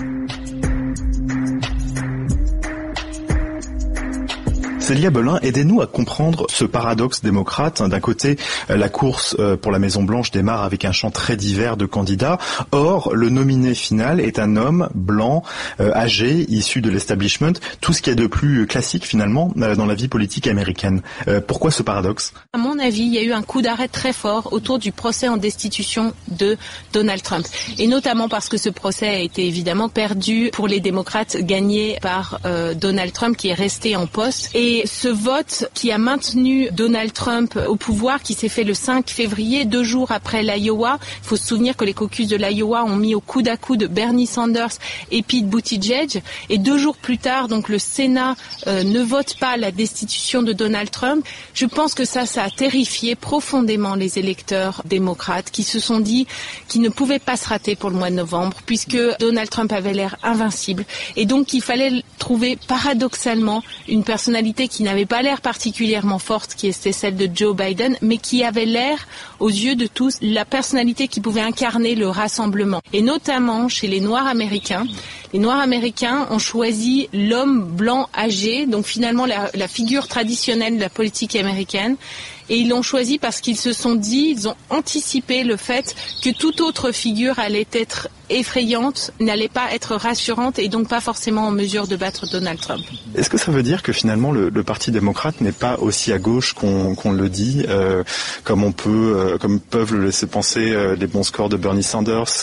Célia Belin, aidez-nous à comprendre ce paradoxe démocrate. D'un côté, la course pour la Maison-Blanche démarre avec un champ très divers de candidats. Or, le nominé final est un homme blanc, âgé, issu de l'establishment, tout ce qu'il y a de plus classique finalement dans la vie politique américaine. Pourquoi ce paradoxe ? À mon avis, il y a eu un coup d'arrêt très fort autour du procès en destitution de Donald Trump. Et notamment parce que ce procès a été évidemment perdu pour les démocrates, gagné par Donald Trump qui est resté en poste. Et ce vote qui a maintenu Donald Trump au pouvoir, qui s'est fait le 5 février, 2 jours après l'Iowa. Il faut se souvenir que les caucus de l'Iowa ont mis au coude à coude Bernie Sanders et Pete Buttigieg. Et 2 jours plus tard, donc le Sénat ne vote pas la destitution de Donald Trump. Je pense que ça a terrifié profondément les électeurs démocrates qui se sont dit qu'ils ne pouvaient pas se rater pour le mois de novembre puisque Donald Trump avait l'air invincible. Et donc il fallait trouver paradoxalement une personnalité qui n'avait pas l'air particulièrement forte, qui était celle de Joe Biden, mais qui avait l'air, aux yeux de tous, la personnalité qui pouvait incarner le rassemblement. Et notamment chez les Noirs américains. Les Noirs américains ont choisi l'homme blanc âgé, donc finalement la figure traditionnelle de la politique américaine. Et ils l'ont choisi parce qu'ils se sont dit, ils ont anticipé le fait que toute autre figure allait être effrayante, n'allait pas être rassurante et donc pas forcément en mesure de battre Donald Trump. Est-ce que ça veut dire que finalement le Parti démocrate n'est pas aussi à gauche qu'on le dit, comme peuvent le laisser penser les bons scores de Bernie Sanders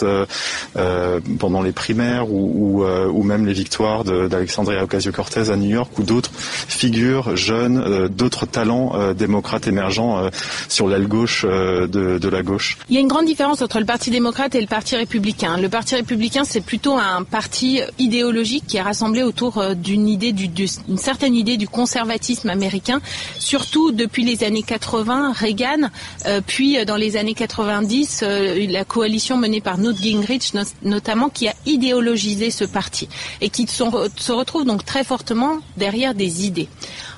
pendant les primaires ou même les victoires d'Alexandria Ocasio-Cortez à New York ou d'autres figures jeunes, d'autres talents démocrates émergents sur l'aile gauche de la gauche. Il y a une grande différence entre le Parti démocrate et le Parti républicain. Le Parti républicain, c'est plutôt un parti idéologique qui est rassemblé autour d'une certaine idée du conservatisme américain, surtout depuis les années 80, Reagan, puis dans les années 90, la coalition menée par Newt Gingrich notamment, qui a idéologisé ce parti et qui se retrouve donc très fortement derrière des idées.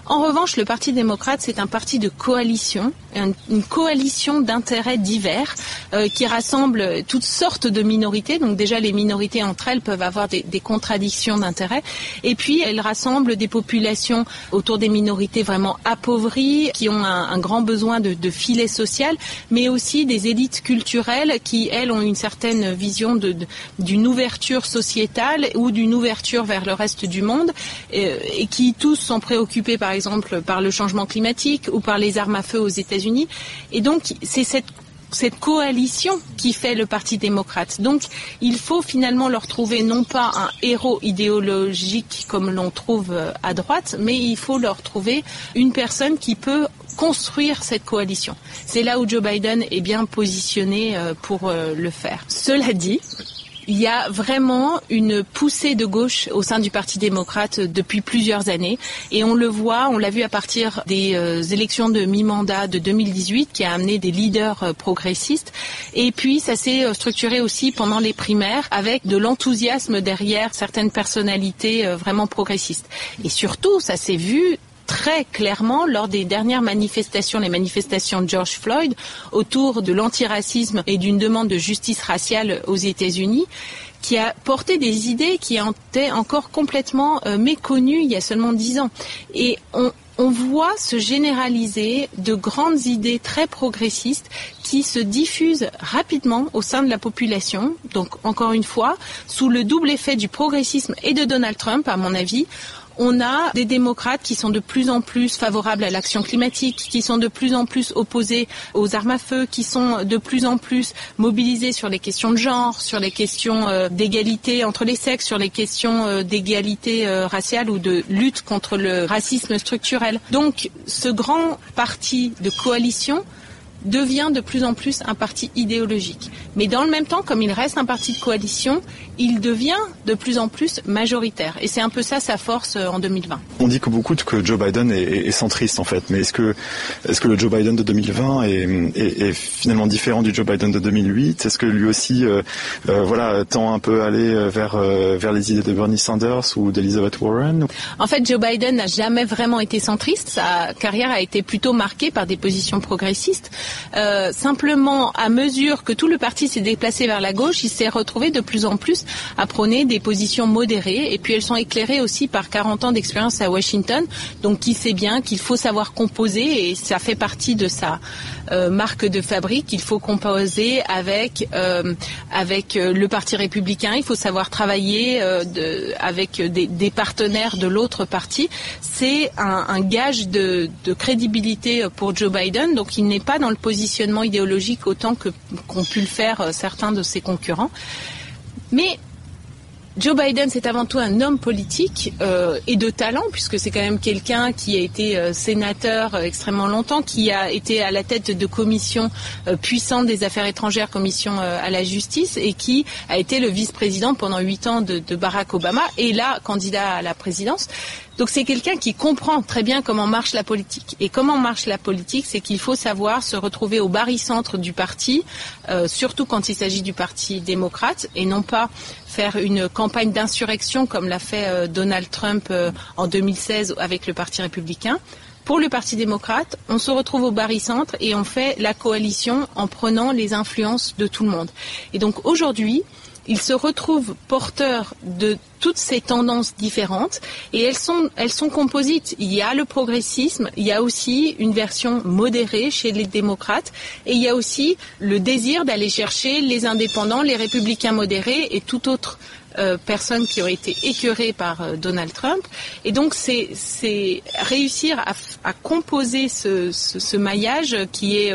En revanche, le Parti démocrate, c'est un parti de coalition, une coalition d'intérêts divers qui rassemble toutes sortes de minorités. Donc déjà, les minorités entre elles peuvent avoir des contradictions d'intérêts. Et puis, elle rassemble des populations autour des minorités vraiment appauvries, qui ont un grand besoin de filet social, mais aussi des élites culturelles qui, elles, ont une certaine vision d'une ouverture sociétale ou d'une ouverture vers le reste du monde et qui tous sont préoccupés, par exemple, par le changement climatique ou par les armes à feu aux États-Unis. Et donc, c'est cette coalition qui fait le Parti démocrate. Donc, il faut finalement leur trouver non pas un héros idéologique comme l'on trouve à droite, mais il faut leur trouver une personne qui peut construire cette coalition. C'est là où Joe Biden est bien positionné pour le faire. Cela dit, il y a vraiment une poussée de gauche au sein du Parti démocrate depuis plusieurs années. Et on le voit, on l'a vu à partir des élections de mi-mandat de 2018 qui a amené des leaders progressistes. Et puis ça s'est structuré aussi pendant les primaires avec de l'enthousiasme derrière certaines personnalités vraiment progressistes. Et surtout, ça s'est vu très clairement lors des dernières manifestations, les manifestations de George Floyd, autour de l'antiracisme et d'une demande de justice raciale aux États-Unis, qui a porté des idées qui étaient encore complètement méconnues il y a seulement 10 ans. Et on voit se généraliser de grandes idées très progressistes qui se diffusent rapidement au sein de la population. Donc, encore une fois, sous le double effet du progressisme et de Donald Trump, à mon avis, on a des démocrates qui sont de plus en plus favorables à l'action climatique, qui sont de plus en plus opposés aux armes à feu, qui sont de plus en plus mobilisés sur les questions de genre, sur les questions d'égalité entre les sexes, sur les questions d'égalité raciale ou de lutte contre le racisme structurel. Donc, ce grand parti de coalition devient de plus en plus un parti idéologique. Mais dans le même temps, comme il reste un parti de coalition, il devient de plus en plus majoritaire. Et c'est un peu ça sa force en 2020. On dit que beaucoup que Joe Biden est centriste en fait, mais est-ce que le Joe Biden de 2020 est finalement différent du Joe Biden de 2008 ? Est-ce que lui aussi tend un peu à aller vers les idées de Bernie Sanders ou d'Elizabeth Warren ? En fait, Joe Biden n'a jamais vraiment été centriste. Sa carrière a été plutôt marquée par des positions progressistes. Simplement, à mesure que tout le parti s'est déplacé vers la gauche, il s'est retrouvé de plus en plus à prôner des positions modérées. Et puis elles sont éclairées aussi par 40 ans d'expérience à Washington. Donc qui sait bien qu'il faut savoir composer, et ça fait partie de sa marque de fabrique. Il faut composer avec le Parti républicain. Il faut savoir travailler avec des partenaires de l'autre parti. C'est un gage de crédibilité pour Joe Biden. Donc il n'est pas dans le positionnement idéologique autant qu'ont pu le faire certains de ses concurrents. Mais Joe Biden, c'est avant tout un homme politique et de talent, puisque c'est quand même quelqu'un qui a été sénateur extrêmement longtemps, qui a été à la tête de commissions puissantes des affaires étrangères, commission à la justice, et qui a été le vice-président pendant 8 ans de Barack Obama, et là, candidat à la présidence. Donc c'est quelqu'un qui comprend très bien comment marche la politique. Et comment marche la politique, c'est qu'il faut savoir se retrouver au barycentre du parti, surtout quand il s'agit du Parti démocrate, et non pas faire une campagne d'insurrection comme l'a fait Donald Trump en 2016 avec le Parti républicain. Pour le Parti démocrate, on se retrouve au barycentre et on fait la coalition en prenant les influences de tout le monde. Et donc aujourd'hui, il se retrouve porteur de toutes ces tendances différentes, et elles sont composites. Il y a le progressisme, il y a aussi une version modérée chez les démocrates, et il y a aussi le désir d'aller chercher les indépendants, les républicains modérés et toute autre personnes qui ont été écœurées par Donald Trump. Et donc c'est réussir à composer ce maillage qui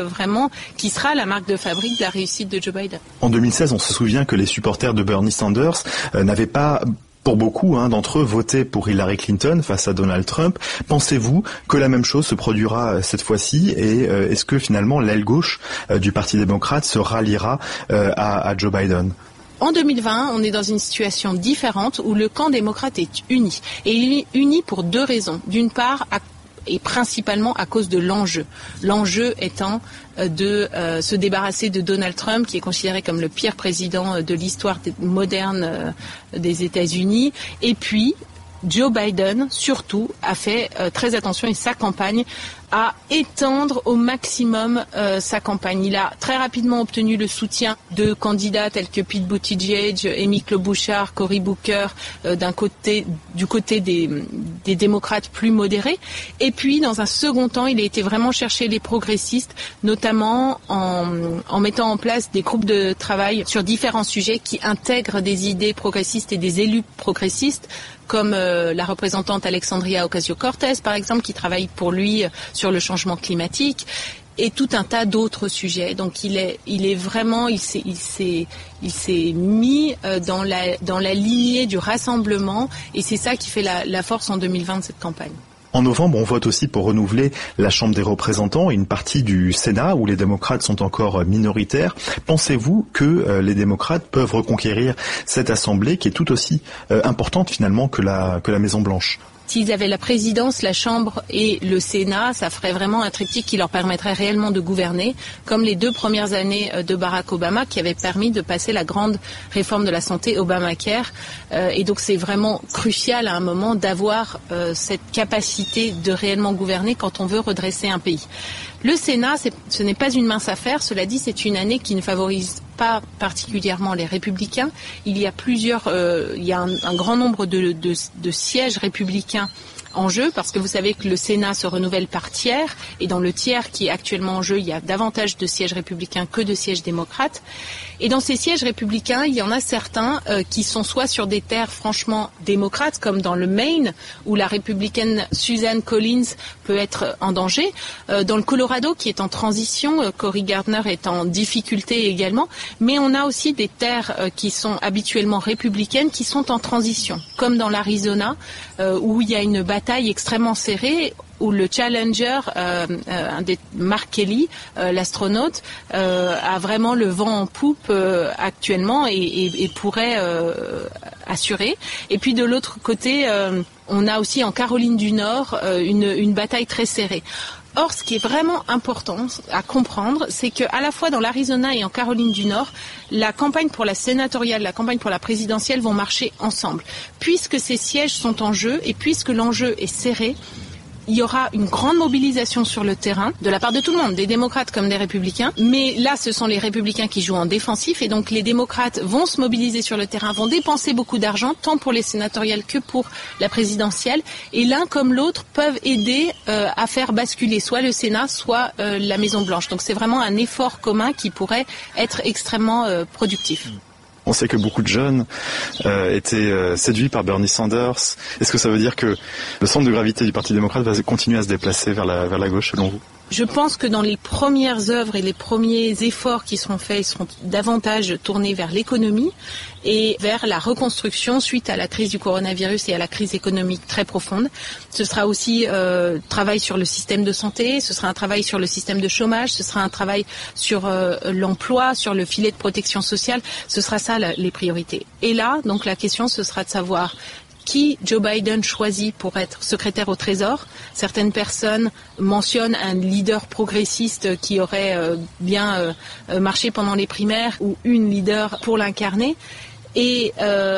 sera la marque de fabrique de la réussite de Joe Biden. En 2016, on se souvient que les supporters de Bernie Sanders n'avaient pas, pour beaucoup d'entre eux, voté pour Hillary Clinton face à Donald Trump. Pensez-vous que la même chose se produira cette fois-ci, et est-ce que finalement l'aile gauche du Parti démocrate se ralliera à Joe Biden ? En 2020, on est dans une situation différente où le camp démocrate est uni. Et il est uni pour 2 raisons. D'une part, et principalement à cause de l'enjeu. L'enjeu étant de se débarrasser de Donald Trump, qui est considéré comme le pire président de l'histoire moderne des États-Unis. Et puis, Joe Biden, surtout, a fait très attention, et sa campagne à étendre au maximum sa campagne. Il a très rapidement obtenu le soutien de candidats tels que Pete Buttigieg, Amy Klobuchar, Cory Booker, du côté des démocrates plus modérés. Et puis, dans un second temps, il a été vraiment chercher les progressistes, notamment en mettant en place des groupes de travail sur différents sujets qui intègrent des idées progressistes et des élus progressistes, comme la représentante Alexandria Ocasio-Cortez, par exemple, qui travaille pour lui sur le changement climatique, et tout un tas d'autres sujets. Donc il s'est mis dans la lignée du rassemblement, et c'est ça qui fait la force en 2020 de cette campagne. En novembre, on vote aussi pour renouveler la Chambre des représentants et une partie du Sénat où les démocrates sont encore minoritaires. Pensez-vous que les démocrates peuvent reconquérir cette assemblée qui est tout aussi importante finalement que la Maison-Blanche ? S'ils avaient la présidence, la Chambre et le Sénat, ça ferait vraiment un triptyque qui leur permettrait réellement de gouverner, comme les 2 premières années de Barack Obama, qui avaient permis de passer la grande réforme de la santé, Obamacare. Et donc c'est vraiment crucial à un moment d'avoir cette capacité de réellement gouverner quand on veut redresser un pays. Le Sénat, ce n'est pas une mince affaire. Cela dit, c'est une année qui ne favorise pas particulièrement les républicains. Il y a un grand nombre de sièges républicains en jeu, parce que vous savez que le Sénat se renouvelle par tiers, et dans le tiers qui est actuellement en jeu, il y a davantage de sièges républicains que de sièges démocrates. Et dans ces sièges républicains, il y en a certains qui sont soit sur des terres franchement démocrates, comme dans le Maine, où la républicaine Susan Collins peut être en danger. Dans le Colorado, qui est en transition, Cory Gardner est en difficulté également. Mais on a aussi des terres qui sont habituellement républicaines, qui sont en transition, comme dans l'Arizona, où il y a une bataille extrêmement serrée, où le challenger, Mark Kelly, l'astronaute, a vraiment le vent en poupe actuellement et pourrait assurer. Et puis de l'autre côté, on a aussi en Caroline du Nord une bataille très serrée. Or, ce qui est vraiment important à comprendre, c'est qu'à la fois dans l'Arizona et en Caroline du Nord, la campagne pour la sénatoriale, la campagne pour la présidentielle vont marcher ensemble. Puisque ces sièges sont en jeu et puisque l'enjeu est serré, il y aura une grande mobilisation sur le terrain de la part de tout le monde, des démocrates comme des républicains. Mais là, ce sont les républicains qui jouent en défensif, et donc les démocrates vont se mobiliser sur le terrain, vont dépenser beaucoup d'argent, tant pour les sénatoriales que pour la présidentielle. Et l'un comme l'autre peuvent aider à faire basculer soit le Sénat, soit la Maison-Blanche. Donc c'est vraiment un effort commun qui pourrait être extrêmement productif. On sait que beaucoup de jeunes étaient séduits par Bernie Sanders. Est-ce que ça veut dire que le centre de gravité du Parti démocrate va continuer à se déplacer vers la gauche, selon vous ? Je pense que dans les premières œuvres et les premiers efforts qui seront faits, ils seront davantage tournés vers l'économie et vers la reconstruction suite à la crise du coronavirus et à la crise économique très profonde. Ce sera aussi travail sur le système de santé, ce sera un travail sur le système de chômage, ce sera un travail sur l'emploi, sur le filet de protection sociale. Ce sera ça les priorités. Et là, donc la question, ce sera de savoir qui Joe Biden choisit pour être secrétaire au Trésor. Certaines personnes mentionnent un leader progressiste qui aurait bien marché pendant les primaires, ou une leader pour l'incarner. Et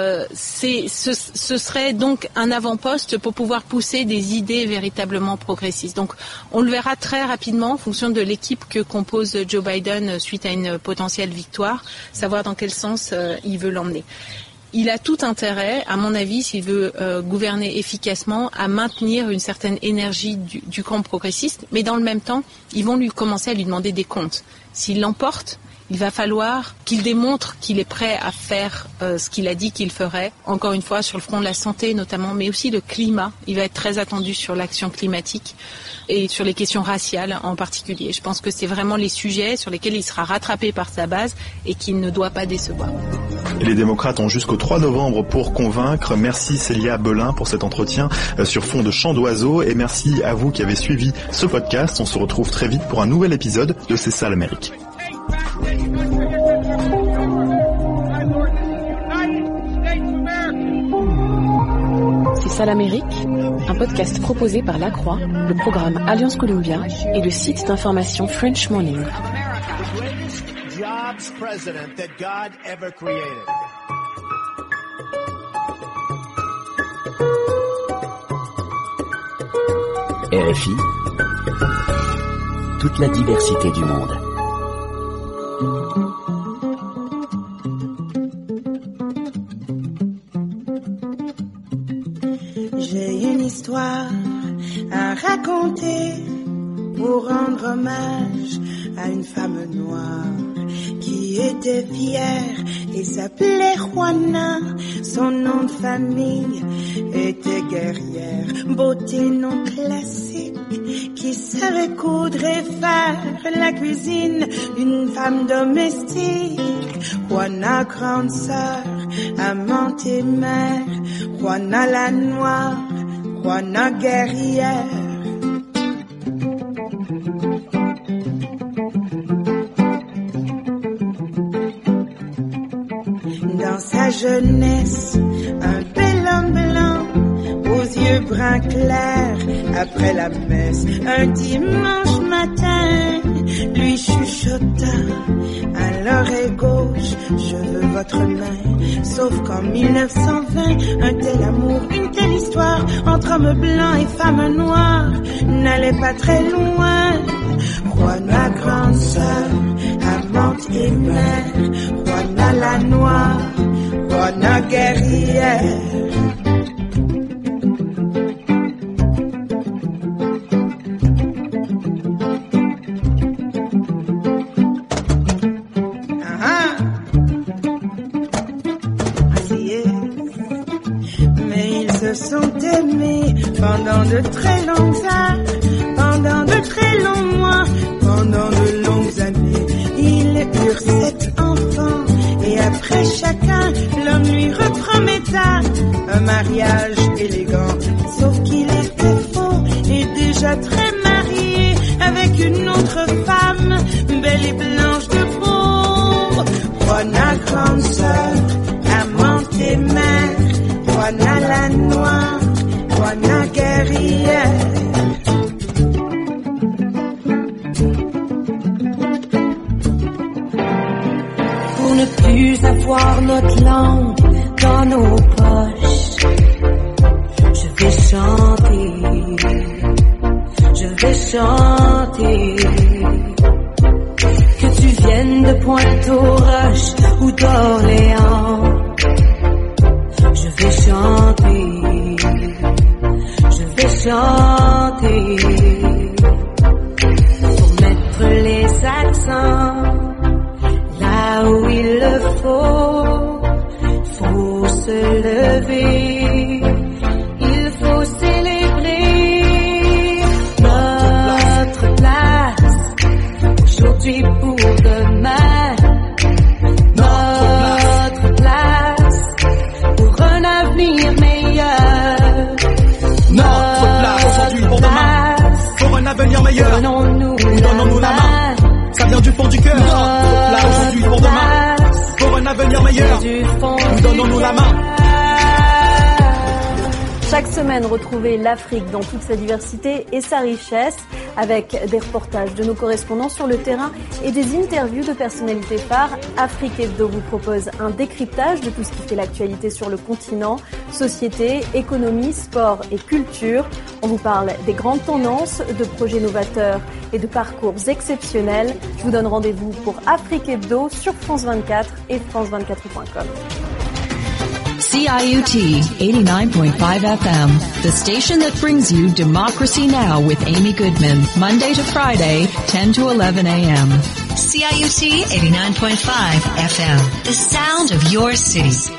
ce serait donc un avant-poste pour pouvoir pousser des idées véritablement progressistes. Donc on le verra très rapidement en fonction de l'équipe que compose Joe Biden suite à une potentielle victoire, savoir dans quel sens il veut l'emmener. Il a tout intérêt, à mon avis, s'il veut gouverner efficacement, à maintenir une certaine énergie du camp progressiste, mais dans le même temps, ils vont commencer à lui demander des comptes. S'il l'emporte, il va falloir qu'il démontre qu'il est prêt à faire ce qu'il a dit qu'il ferait, encore une fois sur le front de la santé notamment, mais aussi le climat. Il va être très attendu sur l'action climatique et sur les questions raciales en particulier. Je pense que c'est vraiment les sujets sur lesquels il sera rattrapé par sa base et qu'il ne doit pas décevoir. Les démocrates ont jusqu'au 3 novembre pour convaincre. Merci Célia Belin pour cet entretien sur fond de chants d'oiseaux, et merci à vous qui avez suivi ce podcast. On se retrouve très vite pour un nouvel épisode de C'est ça l'Amérique. C'est ça l'Amérique, un podcast proposé par La Croix, le programme Alliance Columbia et le site d'information French Morning. Jobs president that God ever created. RFI, toute la diversité du monde. J'ai une histoire à raconter pour rendre hommage à une femme noire qui était fière et s'appelait Juana. Son nom de famille était guerrière, beauté non classique, qui savait coudre et faire la cuisine, une femme domestique. Juana, grande sœur, amante et mère, Juana la noire, Juana guerrière. Dans sa jeunesse, un bel homme blanc, aux yeux bruns clairs, après la messe, un dimanche matin, lui chuchota à l'oreille gauche, je veux votre main. Sauf qu'en 1920, un tel amour, une telle histoire, entre hommes blancs et femmes noires, n'allait pas très loin. Juana, grande sœur, amante et mère, Juana la noire, Juana guerrière. Mais ils se sont aimés pendant de très longues heures, pendant de très longs mois, pendant de longues années. Ils eurent 7 enfants et après chacun, l'homme lui reprometta un mariage élégant. Sauf qu'il était faux et déjà très marié avec une autre femme, belle et blanche de peau. Juana, grande sœur, amante et mère, Juana la noire, Juana guerrière. Pour ne plus avoir notre langue dans nos poches, je vais chanter, que tu viennes de Pointe-aux-Roches ou d'Orléans. Je vais chanter pour mettre les accents là où il le faut se lever, il faut célébrer notre place aujourd'hui pour demain, notre place pour un avenir meilleur, notre place aujourd'hui pour demain, pour un avenir meilleur. Donnons-nous la main, ça vient du fond du cœur. Là aujourd'hui pour demain, pour un avenir meilleur, donnons-nous la main. Chaque semaine, retrouvez l'Afrique dans toute sa diversité et sa richesse avec des reportages de nos correspondants sur le terrain et des interviews de personnalités phares. Afrique Hebdo vous propose un décryptage de tout ce qui fait l'actualité sur le continent, société, économie, sport et culture. On vous parle des grandes tendances, de projets novateurs et de parcours exceptionnels. Je vous donne rendez-vous pour Afrique Hebdo sur France 24 et france24.com. CIUT 89.5 FM, the station that brings you Democracy Now! With Amy Goodman, Monday to Friday, 10 to 11 a.m. CIUT 89.5 FM, the sound of your city.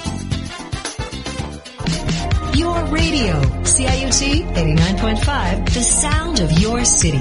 Your radio, CIUT 89.5, the sound of your city.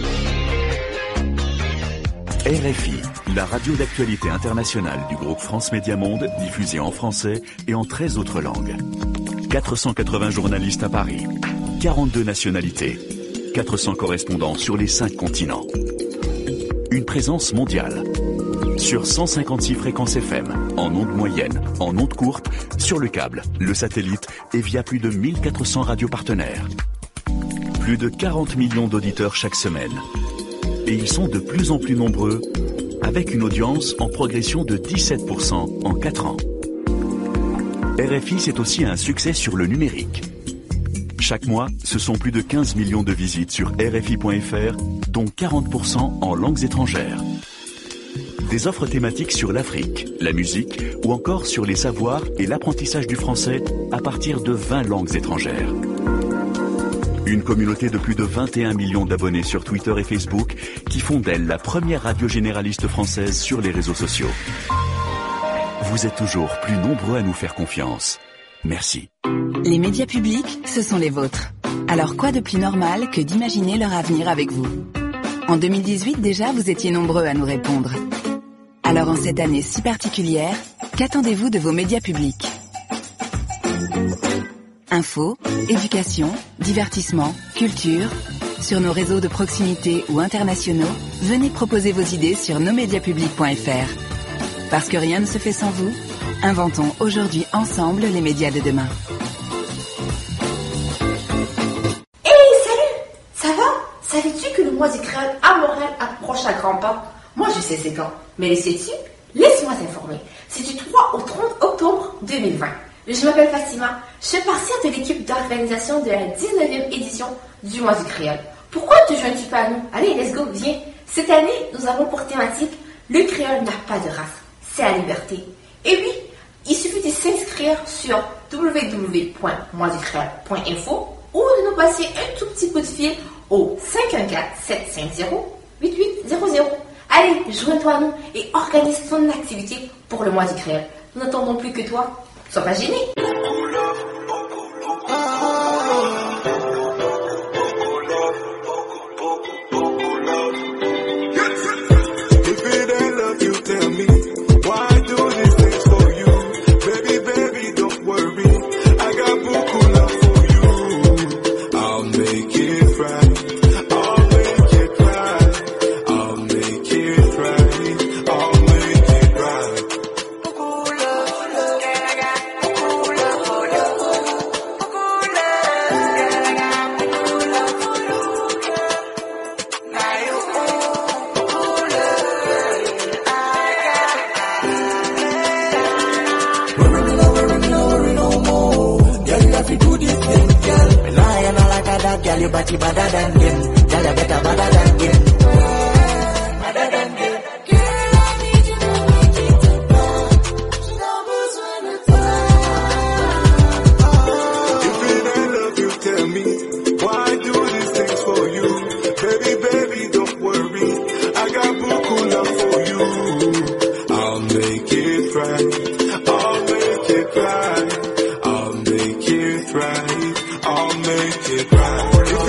RFI, la radio d'actualité internationale du groupe France Média Monde, diffusée en français et en 13 autres langues. 480 journalistes à Paris, 42 nationalités, 400 correspondants sur les 5 continents. Une présence mondiale. Sur 156 fréquences FM, en ondes moyennes, en ondes courtes, sur le câble, le satellite et via plus de 1400 radios partenaires. Plus de 40 millions d'auditeurs chaque semaine. Et ils sont de plus en plus nombreux, avec une audience en progression de 17% en 4 ans. RFI, c'est aussi un succès sur le numérique. Chaque mois, ce sont plus de 15 millions de visites sur RFI.fr, dont 40% en langues étrangères. Des offres thématiques sur l'Afrique, la musique ou encore sur les savoirs et l'apprentissage du français à partir de 20 langues étrangères. Une communauté de plus de 21 millions d'abonnés sur Twitter et Facebook qui font d'elle la première radio généraliste française sur les réseaux sociaux. Vous êtes toujours plus nombreux à nous faire confiance. Merci. Les médias publics, ce sont les vôtres. Alors quoi de plus normal que d'imaginer leur avenir avec vous ? En 2018 déjà, vous étiez nombreux à nous répondre. Alors en cette année si particulière, qu'attendez-vous de vos médias publics ? Info, éducation, divertissement, culture. Sur nos réseaux de proximité ou internationaux, venez proposer vos idées sur nosmediaspublics.fr. Parce que rien ne se fait sans vous, inventons aujourd'hui ensemble les médias de demain. Hey, salut! Ça va? Savais-tu que le mois du créole à Montréal approche à grands pas? Moi je sais c'est quand, mais le sais-tu? Laisse-moi t'informer. C'est du 3 au 30 octobre 2020. Je m'appelle Fatima, je fais partie de l'équipe d'organisation de la 19e édition du mois du créole. Pourquoi ne te joins-tu pas à nous? Allez, let's go, viens. Cette année, nous avons pour thématique « Le créole n'a pas de race, c'est la liberté ». Et oui, il suffit de s'inscrire sur www.moisducréole.info ou de nous passer un tout petit coup de fil au 514-750-8800. Allez, joins-toi à nous et organise ton activité pour le mois du créole. Nous n'attendons plus que toi. Sois pas gêné. Your body better than them. Girl, you better better than them. Better than them. Girl, I need you to make it to burn. Numbers when it's If it ain't love, you tell me. Why do these things for you? Baby, baby, don't worry. I got beaucoup love for you. I'll make it right. I'll make it right. I'll make it right. I'll make it right.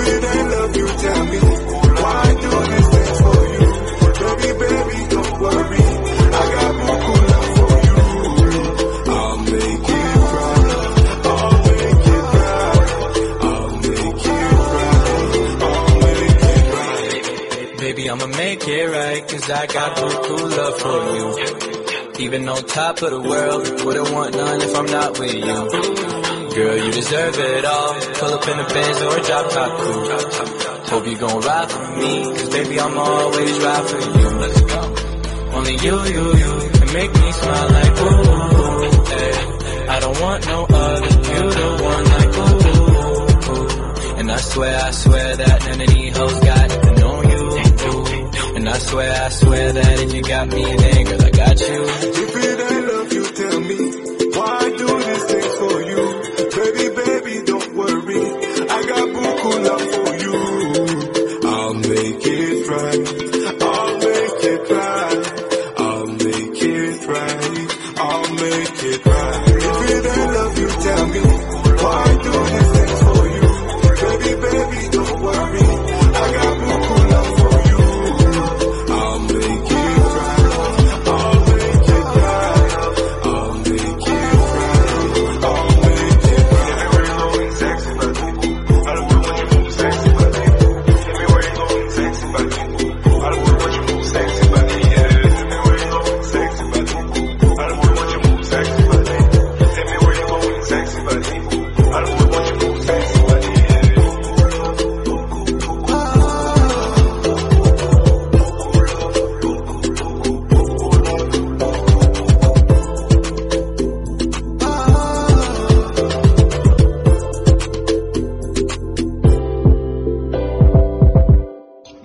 Tell me, why do these things for you? Baby, baby, don't worry. I got beaucoup love for you. I'll make it right. I'll make it right. I'll make it right. I'll make it right. Baby, I'ma make it right, 'cause I got beaucoup love for you. Even on top of the world, wouldn't want none if I'm not with you. Girl, you deserve it all. Pull up in a Benz or a drop top coupe. Hope you gon' ride for me, 'cause baby I'ma always ride for you. Let's go. Only you can make me smile like ooh, hey. I don't want no other, you the one like ooh. And I swear that none of these hoes got nothing on you. And I swear that if you got me, then girl I got you. If it ain't love, you tell me. Why do these things for you? Baby, baby, don't worry. I got beaucoup love for you. I'll make it right. I'll make it right. I'll make it right. I'll make it right. If it ain't love, you tell me. Why do these things for you? Baby, baby, don't worry. I got beaucoup love for you. I'll make it right. I'll make it right. I'll make it right. I'll make it right. Sexy, but I don't know what you move sexy, but sexy, but I don't know what you move sexy, but yeah. Tell me where you going, sexy, but I don't know what you move sexy, but tell me where you going, sexy, but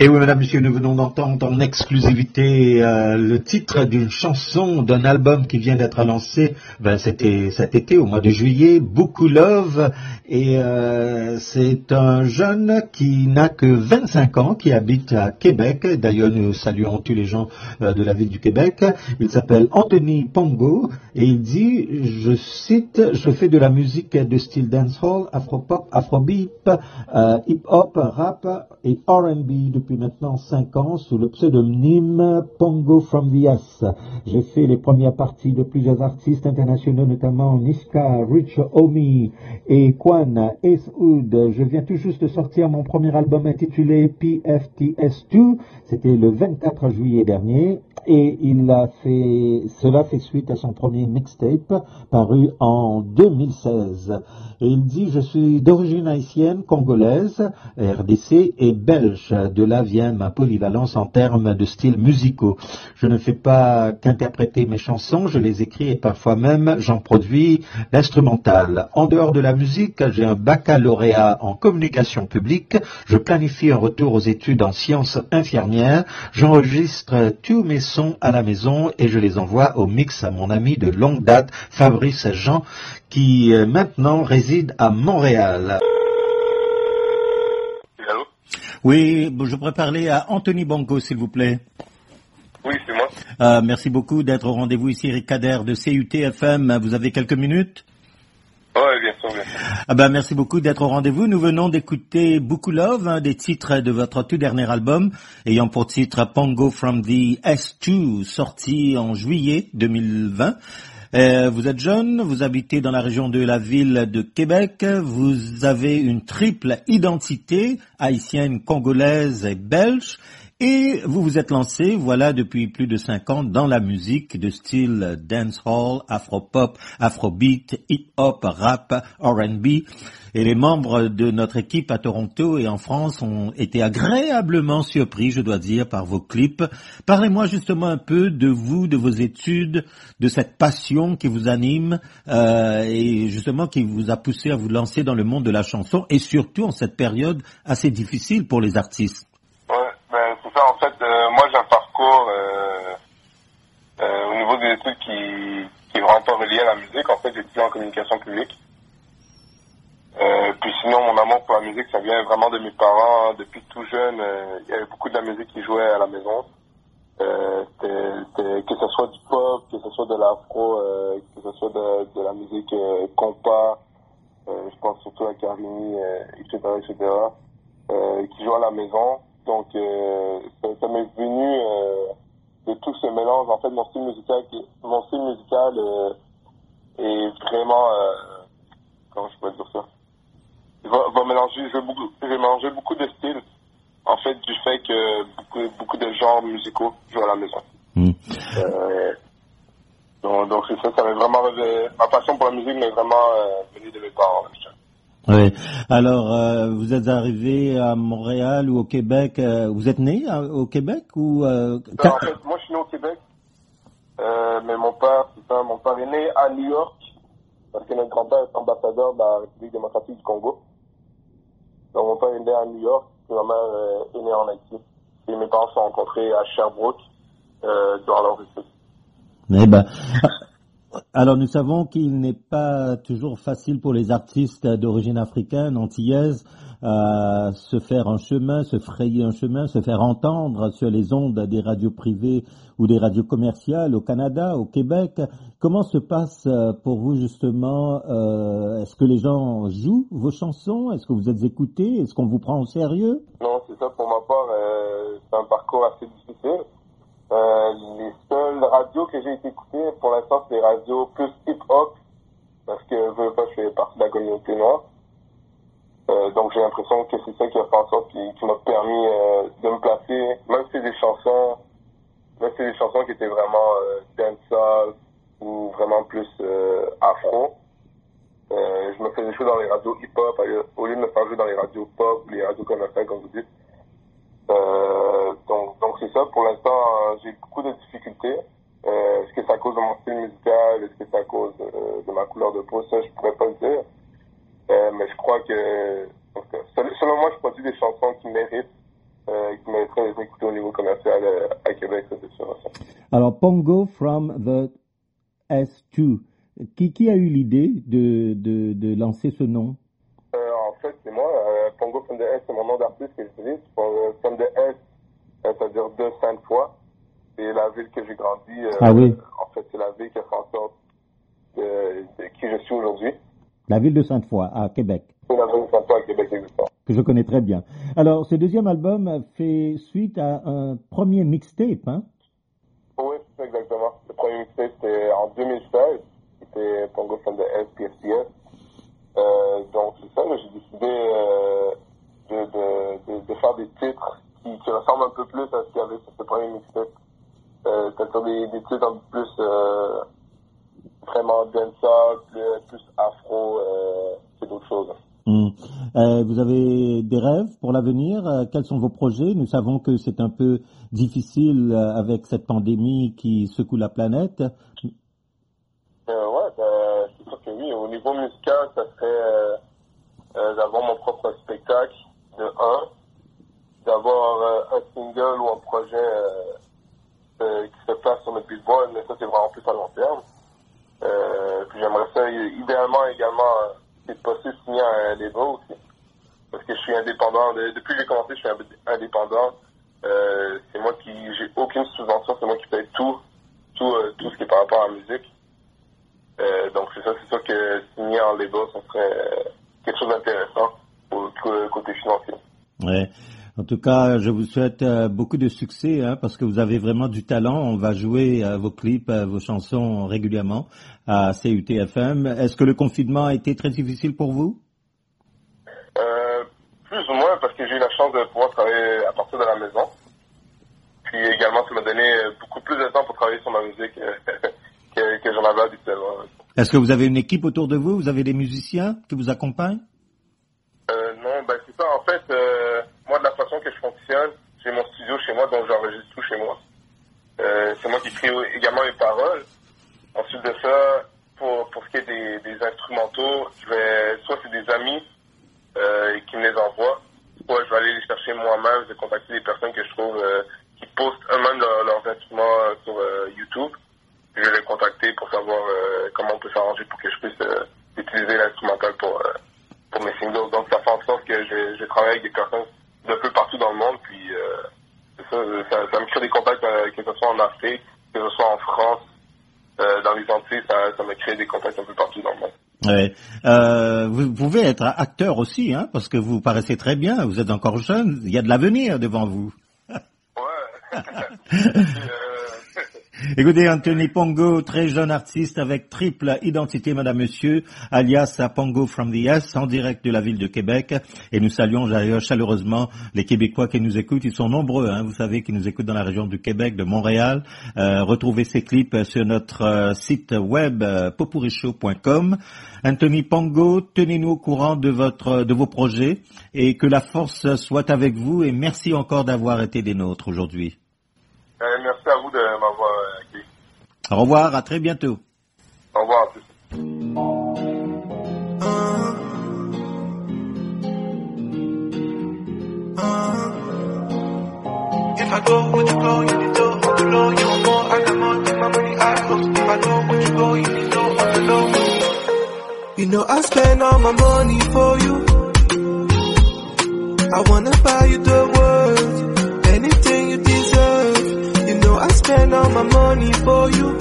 Et oui, mesdames, messieurs, nous venons d'entendre en exclusivité le titre d'une chanson d'un album qui vient d'être lancé, c'était cet été, au mois de juillet, Beaucoup Love, et c'est un jeune qui n'a que 25 ans, qui habite à Québec. D'ailleurs, nous saluons tous les gens de la ville du Québec. Il s'appelle Anthony Pongo, et il dit, je cite, je fais de la musique de style dancehall, afropop, afrobeat, hip-hop, rap et R&B depuis maintenant 5 ans sous le pseudonyme Pongo from the S. J'ai fait les premières parties de plusieurs artistes internationaux, notamment Niska, Rich Homie et Quan Eastwood. Je viens tout juste de sortir mon premier album intitulé PFTS2. C'était le 24 juillet dernier. Et cela fait suite à son premier mixtape paru en 2016. Et il dit, je suis d'origine haïtienne, congolaise, RDC et belge. De là vient ma polyvalence en termes de styles musicaux. Je ne fais pas qu'interpréter mes chansons, je les écris et parfois même j'en produis l'instrumental. En dehors de la musique, j'ai un baccalauréat en communication publique. Je planifie un retour aux études en sciences infirmières. J'enregistre tous mes sons à la maison et je les envoie au mix à mon ami de longue date, Fabrice Jean, qui maintenant réside à Montréal. Oui, je pourrais parler à Anthony Pongo, s'il vous plaît. Oui, c'est moi. Merci beaucoup d'être au rendez-vous ici, Eric Kader de CUT-FM. Vous avez quelques minutes? Oui, bien sûr, bien sûr. Merci beaucoup d'être au rendez-vous. Nous venons d'écouter Beaucoup Love, un des titres de votre tout dernier album, ayant pour titre Pongo from the S2, sorti en juillet 2020. Vous êtes jeune, vous habitez dans la région de la ville de Québec, vous avez une triple identité, haïtienne, congolaise et belge, et vous vous êtes lancé, voilà, depuis plus de 5 ans dans la musique de style dancehall, afropop, afrobeat, hip-hop, rap, R&B. Et les membres de notre équipe à Toronto et en France ont été agréablement surpris, je dois dire, par vos clips. Parlez-moi justement un peu de vous, de vos études, de cette passion qui vous anime et justement qui vous a poussé à vous lancer dans le monde de la chanson et surtout en cette période assez difficile pour les artistes. Ouais, c'est ça. En fait, moi j'ai un parcours au niveau des études qui est vraiment pas relié à la musique. En fait, j'ai étudié en communication publique. Puis sinon, mon amour pour la musique, ça vient vraiment de mes parents. Depuis tout jeune, il y avait beaucoup de la musique qui jouait à la maison. Que ce soit du pop, que ce soit de l'afro, que ce soit de la musique compas, je pense surtout à Carini, etc., qui jouent à la maison. Donc, ça m'est venu de tout ce mélange. En fait, mon style musical est vraiment, comment je peux dire ça? Va mélanger, je vais mélanger beaucoup de styles, en fait, du fait que beaucoup de genres musicaux jouent à la maison. Donc c'est ça, ça m'est vraiment, ma passion pour la musique m'est vraiment venue de mes parents. Oui. Alors, vous êtes arrivé à Montréal ou au Québec, vous êtes né au Québec ou En fait, moi je suis né au Québec, mais mon père est né à New York, parce que notre grand-père est ambassadeur de la République démocratique du Congo. Donc mon père est né à New York, et ma mère est née en Haïti. Et mes parents se sont rencontrés à Sherbrooke, durant leur études. Alors nous savons qu'il n'est pas toujours facile pour les artistes d'origine africaine, antillaise, se faire un chemin, se frayer un chemin, se faire entendre sur les ondes des radios privées ou des radios commerciales au Canada, au Québec. Comment se passe pour vous justement, est-ce que les gens jouent vos chansons? Est-ce que vous êtes écoutés? Est-ce qu'on vous prend au sérieux? Non, c'est ça, pour ma part, c'est un parcours assez difficile. Les seules radios que j'ai été écoutées, pour l'instant, c'est des radios plus hip-hop, parce que je fais partie de la communauté noire. Donc j'ai l'impression que c'est ça qui a fait en sorte qui m'a permis de me placer, même si c'est des chansons qui étaient vraiment dancehall ou vraiment plus afro. Je me faisais jouer dans les radios hip-hop au lieu de me faire jouer dans les radios pop, les radios commerciales comme vous dites. Donc c'est ça, pour l'instant j'ai beaucoup de difficultés. Est-ce que c'est à cause de mon style musical, est-ce que c'est à cause de ma couleur de peau, ça je pourrais pas le dire. Mais je crois que selon moi je produis des chansons qui méritent qui m'est très écouté au niveau commercial à Québec, ça c'est sûr. Alors, Pongo from the S2. Qui a eu l'idée de lancer ce nom? En fait, c'est moi. Pongo from the S, c'est mon nom d'artiste que j'utilise. From the S, c'est-à-dire de Sainte-Foy. C'est la ville que j'ai grandi. Oui. En fait, c'est la ville qui a fait en sorte de qui je suis aujourd'hui. La ville de Sainte-Foy, à Québec. C'est la ville de Sainte-Foy à Québec, exactement. Que je connais très bien. Alors, ce deuxième album fait suite à un premier mixtape, hein? Oui, exactement. Le premier mixtape, c'était en 2016. C'était Pongo from the S, PFCS. Donc, c'est ça, j'ai décidé de faire des titres qui ressemblent un peu plus à ce qu'il y avait sur ce premier mixtape. C'est-à-dire des titres un peu plus vraiment dancehall, plus afro, c'est d'autres choses. Vous avez des rêves pour l'avenir? Quels sont vos projets? Nous savons que c'est un peu difficile avec cette pandémie qui secoue la planète. C'est sûr que oui. Au niveau musical, ça serait d'avoir mon propre spectacle, d'avoir un single ou un projet qui se place sur notre Billboard, mais ça c'est vraiment plus à long terme. Puis j'aimerais ça idéalement également, si possible, signer un label aussi. Parce que je suis indépendant. Depuis que j'ai commencé, je suis indépendant. C'est moi j'ai aucune subvention, c'est moi qui paye tout ce qui est par rapport à la musique. Donc c'est sûr que signer en label, ça serait quelque chose d'intéressant côté financier. Ouais. En tout cas, je vous souhaite beaucoup de succès, hein, parce que vous avez vraiment du talent. On va jouer vos clips, vos chansons régulièrement à CUTFM. Est-ce que le confinement a été très difficile pour vous? Plus ou moins, parce que j'ai eu la chance de pouvoir travailler à partir de la maison. Puis également, ça m'a donné beaucoup plus de temps pour travailler sur ma musique que j'en avais habituellement. Est-ce que vous avez une équipe autour de vous? Vous avez des musiciens qui vous accompagnent? Non, c'est ça. En fait, moi, de la façon que je fonctionne, j'ai mon studio chez moi, donc j'enregistre tout chez moi. C'est moi qui écris également les paroles. Ensuite de ça, pour ce qui est des instrumentaux, soit c'est des amis qui me les envoient, soit je vais aller les chercher moi-même, je vais contacter des personnes que je trouve qui postent eux-mêmes leurs instruments sur YouTube. Je vais les contacter pour savoir comment on peut s'arranger pour que je puisse utiliser l'instrumental pour mes singles. Donc ça fait en sorte que je travaille avec des personnes d'un peu partout dans le monde, puis ça me crée des contacts, que ce soit en Afrique, que ce soit en France, dans les Antilles, ça me crée des contacts un peu partout dans le monde. Ouais. Vous pouvez être acteur aussi, hein, parce que vous paraissez très bien, vous êtes encore jeune, il y a de l'avenir devant vous. Ouais. Écoutez, Anthony Pongo, très jeune artiste avec triple identité, madame, monsieur, alias Pongo from the S, en direct de la ville de Québec. Et nous saluons chaleureusement les Québécois qui nous écoutent. Ils sont nombreux, hein, vous savez, qui nous écoutent dans la région du Québec, de Montréal. Retrouvez ces clips sur notre site web popurrichaud.com. Anthony Pongo, tenez-nous au courant de vos projets et que la force soit avec vous. Et merci encore d'avoir été des nôtres aujourd'hui. Merci à vous de m'avoir accueilli. Au revoir, à très bientôt. Au revoir à tous. If I go, would you go? You need to on the low. You want more? I got more. Take my money, I close. If I go, would you go? You need to on the low. You know I spend all my money for you. I wanna buy you the world, anything you deserve. You know I spend all my money for you.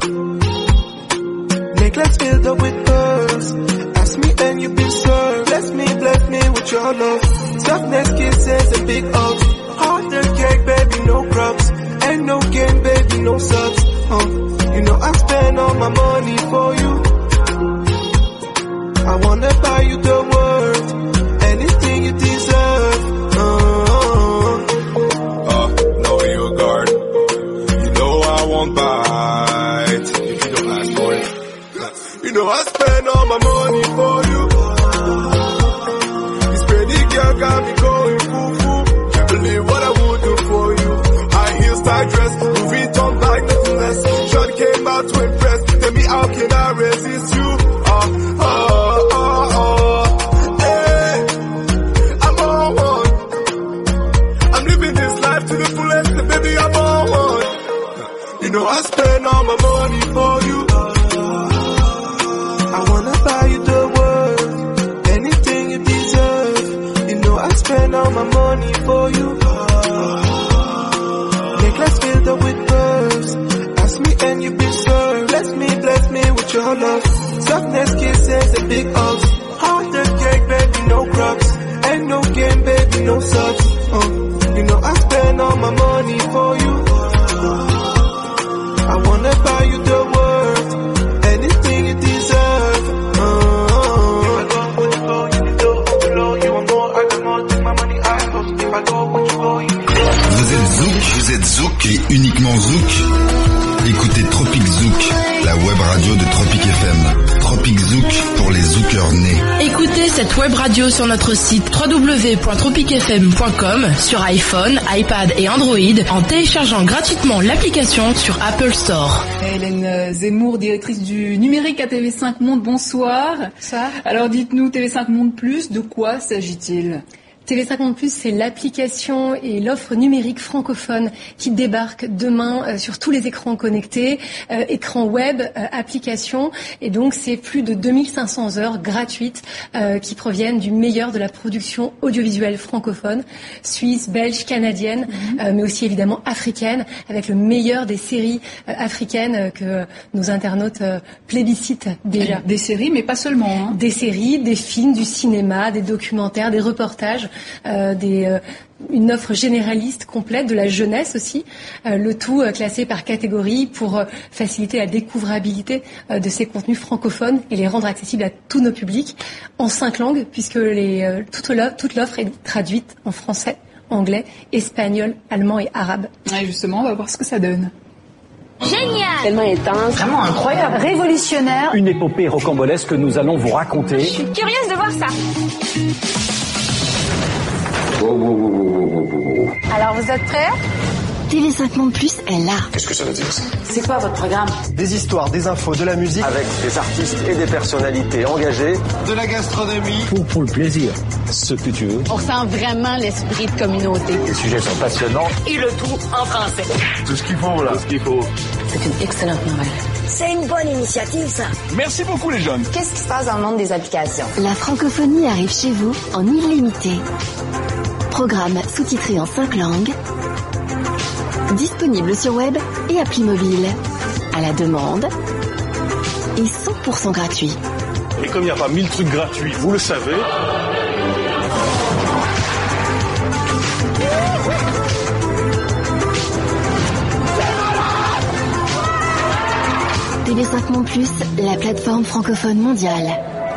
Necklace filled up with pearls. Ask me and you be served. Bless me with your love. Softness, kisses and big hugs. Hard the cake, baby, no crumbs. Ain't no game, baby, no subs. You know I spend all my money for you. I wanna buy you the world, anything you deserve. Know your guard. You know I won't bite if you don't ask for it. You know I spend all my money for you. This pretty girl got me going foo-foo. Can't believe what I would do for you. High heels, tight dress, movie don't like nothing less. Shorty came out to impress. Tell me how can I resist you? Hey, I'm on one. I'm living know I spend all my money for you. I wanna buy you the world, anything you deserve. You know I spend all my money for you. Necklace filled up with pearls. Ask me and you be served. Bless me with your love. Softness, kisses and big hugs. Heart and cake, baby, no crumbs. Ain't no game, baby, no subs. You know I spend all my money for you. I wanna buy you the world, anything you deserve. If I go, would you go? You need to overload. You want more, I got more. Take my money, I host. If I go, would you go? You need to. Vous êtes Zouk et uniquement Zouk. Écoutez Tropic Zouk, la web radio de Tropic FM. Tropic Zouk pour les zookers nés. Écoutez cette web radio sur notre site www.tropicfm.com, sur iPhone, iPad et Android en téléchargeant gratuitement l'application sur Apple Store. Hélène Zemmour, directrice du numérique à TV5 Monde, bonsoir. Bonsoir. Alors dites-nous, TV5 Monde Plus, de quoi s'agit-il ? TV5 Monde Plus, c'est l'application et l'offre numérique francophone qui débarque demain sur tous les écrans connectés, écrans web, applications. Et donc, c'est plus de 2500 heures gratuites qui proviennent du meilleur de la production audiovisuelle francophone, suisse, belge, canadienne, mais aussi évidemment africaine, avec le meilleur des séries africaines que nos internautes plébiscitent déjà. Des séries, mais pas seulement. Hein. Des séries, des films, du cinéma, des documentaires, des reportages. Une offre généraliste complète de la jeunesse aussi, le tout classé par catégorie pour faciliter la découvrabilité de ces contenus francophones et les rendre accessibles à tous nos publics en 5 langues puisque toute l'offre est traduite en français, anglais, espagnol, allemand et arabe. Et justement, on va voir ce que ça donne. Génial! Tellement intense, vraiment incroyable, révolutionnaire. Une épopée rocambolesque que nous allons vous raconter. Je suis curieuse de voir ça. Alors vous êtes prêts? TV5 Monde Plus est là. Qu'est-ce que ça veut dire ça? C'est quoi votre programme? Des histoires, des infos, de la musique. Avec des artistes et des personnalités engagées. De la gastronomie. Pour le plaisir. Ce que tu veux. On sent vraiment l'esprit de communauté. Les sujets sont passionnants. Et le tout en français. Tout ce qu'il faut là. Tout ce qu'il faut. C'est une excellente nouvelle. C'est une bonne initiative, ça. Merci beaucoup les jeunes. Qu'est-ce qui se passe dans le monde des applications? La francophonie arrive chez vous en illimité. Programme sous-titré en 5 langues. Disponible sur web et appli mobile. À la demande. Et 100% gratuit. Et comme il n'y a pas 1000 trucs gratuits, vous le savez. TV5 Monde Plus, la plateforme francophone mondiale.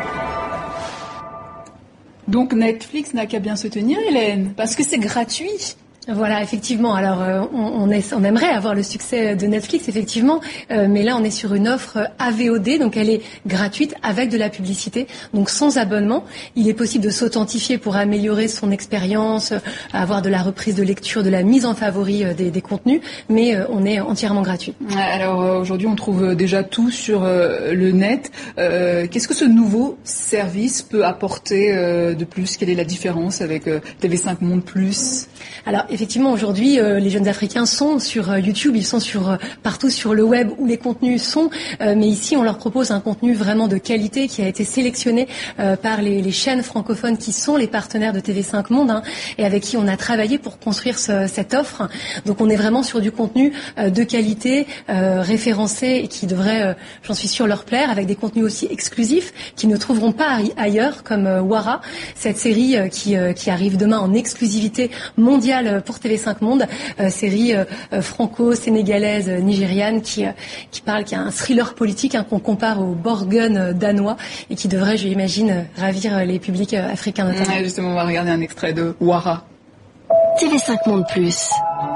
Donc Netflix n'a qu'à bien se tenir, Hélène, parce que c'est gratuit. Voilà, effectivement. Alors, on aimerait avoir le succès de Netflix, effectivement, mais là, on est sur une offre AVOD, donc elle est gratuite avec de la publicité, donc sans abonnement. Il est possible de s'authentifier pour améliorer son expérience, avoir de la reprise de lecture, de la mise en favori des contenus, mais on est entièrement gratuit. Alors, aujourd'hui, on trouve déjà tout sur le net. Qu'est-ce que ce nouveau service peut apporter de plus? Quelle est la différence avec TV5 Monde Plus? Alors, effectivement, aujourd'hui, les jeunes Africains sont sur YouTube, ils sont partout sur le web où les contenus sont, mais ici, on leur propose un contenu vraiment de qualité qui a été sélectionné par les chaînes francophones qui sont les partenaires de TV5 Monde et avec qui on a travaillé pour construire cette offre. Donc, on est vraiment sur du contenu de qualité, référencé et qui devrait, j'en suis sûre, leur plaire, avec des contenus aussi exclusifs qu'ils ne trouveront pas ailleurs, comme Wara, cette série qui arrive demain en exclusivité mondiale pour TV5 Monde, série franco-sénégalaise nigériane qui a un thriller politique qu'on compare au Borgen danois et qui devrait, je l'imagine, ravir les publics africains notamment. Ouais, justement, on va regarder un extrait de Wara. TV5 Monde Plus.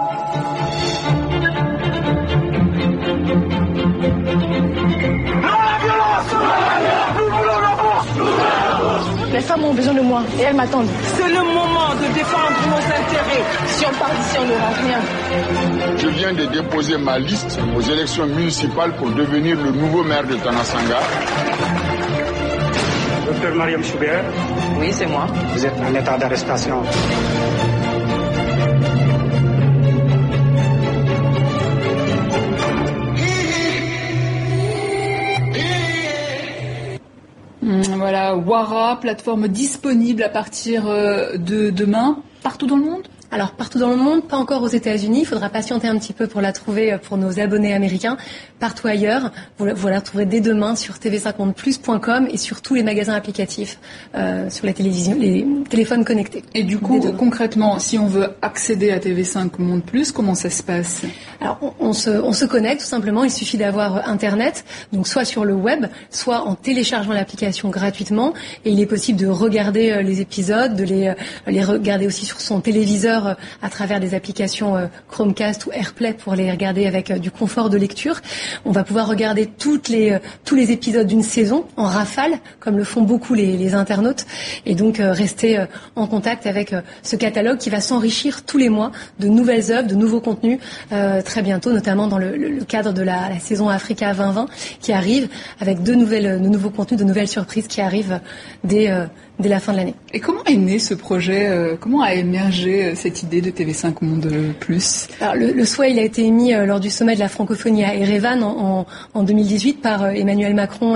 Les femmes ont besoin de moi et elles m'attendent. C'est le moment de défendre nos intérêts. Si on part d'ici, on n'aura rien. Je viens de déposer ma liste aux élections municipales pour devenir le nouveau maire de Tanasanga. Docteur Mariam Choubert. Oui, c'est moi. Vous êtes en état d'arrestation. Wara, plateforme disponible à partir de demain partout dans le monde? Alors partout dans le monde, pas encore aux États-Unis. Il faudra patienter un petit peu pour la trouver pour nos abonnés américains. Partout ailleurs, vous la retrouverez dès demain sur tv50plus.com et sur tous les magasins applicatifs sur les télévisions, les téléphones connectés. Et du coup, concrètement, si on veut accéder à TV5 Monde Plus, comment ça se passe? Alors on se connecte tout simplement. Il suffit d'avoir Internet, donc soit sur le web, soit en téléchargeant l'application gratuitement. Et il est possible de regarder les épisodes, de les regarder aussi sur son téléviseur à travers des applications Chromecast ou AirPlay pour les regarder avec du confort de lecture. On va pouvoir regarder tous les épisodes d'une saison en rafale, comme le font beaucoup les internautes, et donc rester en contact avec ce catalogue qui va s'enrichir tous les mois de nouvelles œuvres, de nouveaux contenus très bientôt, notamment dans le cadre de la saison Africa 2020 qui arrive, avec de nouveaux contenus, de nouvelles surprises qui arrivent dès la fin de l'année. Et comment est né ce projet? Comment a émergé cette idée de TV5 Monde Plus? Alors, le souhait, il a été émis lors du sommet de la francophonie à Erevan en 2018 par Emmanuel Macron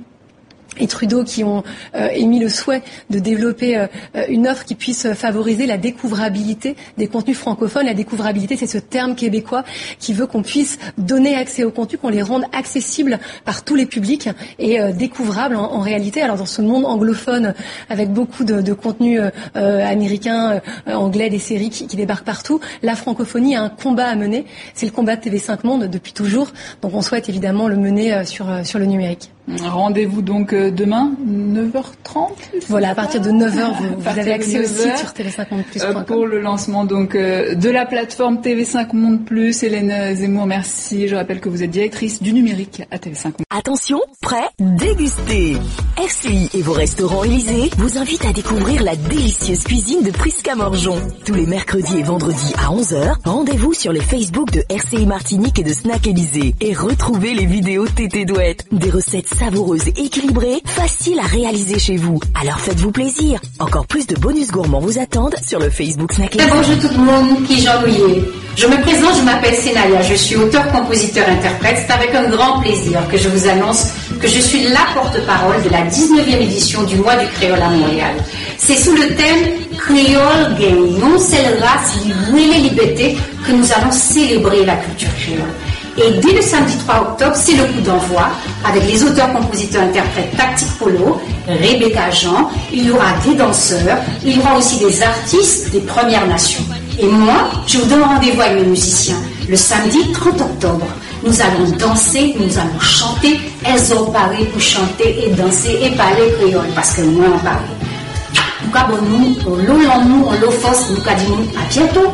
et Trudeau, qui ont émis le souhait de développer une offre qui puisse favoriser la découvrabilité des contenus francophones. La découvrabilité, c'est ce terme québécois qui veut qu'on puisse donner accès aux contenus, qu'on les rende accessibles par tous les publics et découvrables en réalité. Alors dans ce monde anglophone, avec beaucoup de contenus américains, anglais, des séries qui débarquent partout, la francophonie a un combat à mener. C'est le combat de TV5 Monde depuis toujours. Donc on souhaite évidemment le mener sur le numérique. Rendez-vous donc demain, 9h30. Voilà, à partir de 9h, vous avez accès au site sur tv5mondeplus.com. Pour le lancement donc de la plateforme TV5 Monde Plus. Hélène Zemmour, merci. Je rappelle que vous êtes directrice du numérique à TV5 Monde. Attention, prêt, dégustez. RCI et vos restaurants Élysée vous invitent à découvrir la délicieuse cuisine de Prisca Morgeon. Tous les mercredis et vendredis à 11h, rendez-vous sur les Facebook de RCI Martinique et de Snack Élysée et retrouvez les vidéos Tété Douette. Des recettes savoureuses et équilibrées, faciles à réaliser chez vous. Alors faites-vous plaisir. Encore plus de bonus gourmands vous attendent sur le Facebook Snack Élysée. Bonjour tout le monde, qui Jean Louillet. Je me présente, je m'appelle Sénaya, je suis auteur, compositeur, interprète. C'est avec un grand plaisir que je vous annonce que je suis la porte-parole de la 19e édition du mois du créole à Montréal. C'est sous le thème Créole Game, non seule race, libre et liberté, que nous allons célébrer la culture créole. Et dès le samedi 3 octobre, c'est le coup d'envoi avec les auteurs, compositeurs, interprètes Tactique Polo, Rebecca Jean, il y aura des danseurs, il y aura aussi des artistes des Premières Nations. Et moi, je vous donne rendez-vous avec mes musiciens le samedi 30 octobre. Nous allons danser, nous allons chanter, elles ont parlé pour chanter et danser et parler créole parce que moi on parle. En tout cas, bon, nous, on l'eau, on l'eau force, nous, à bientôt.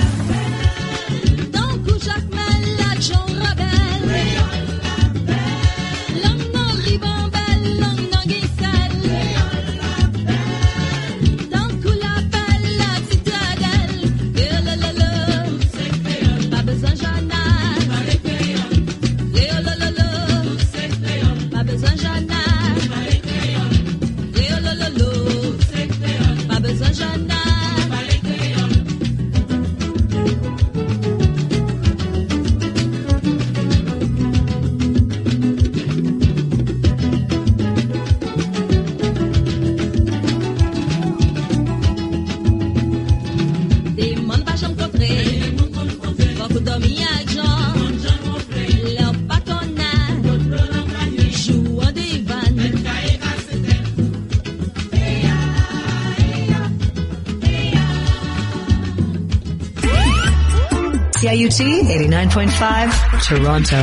CIUT 89.5 Toronto.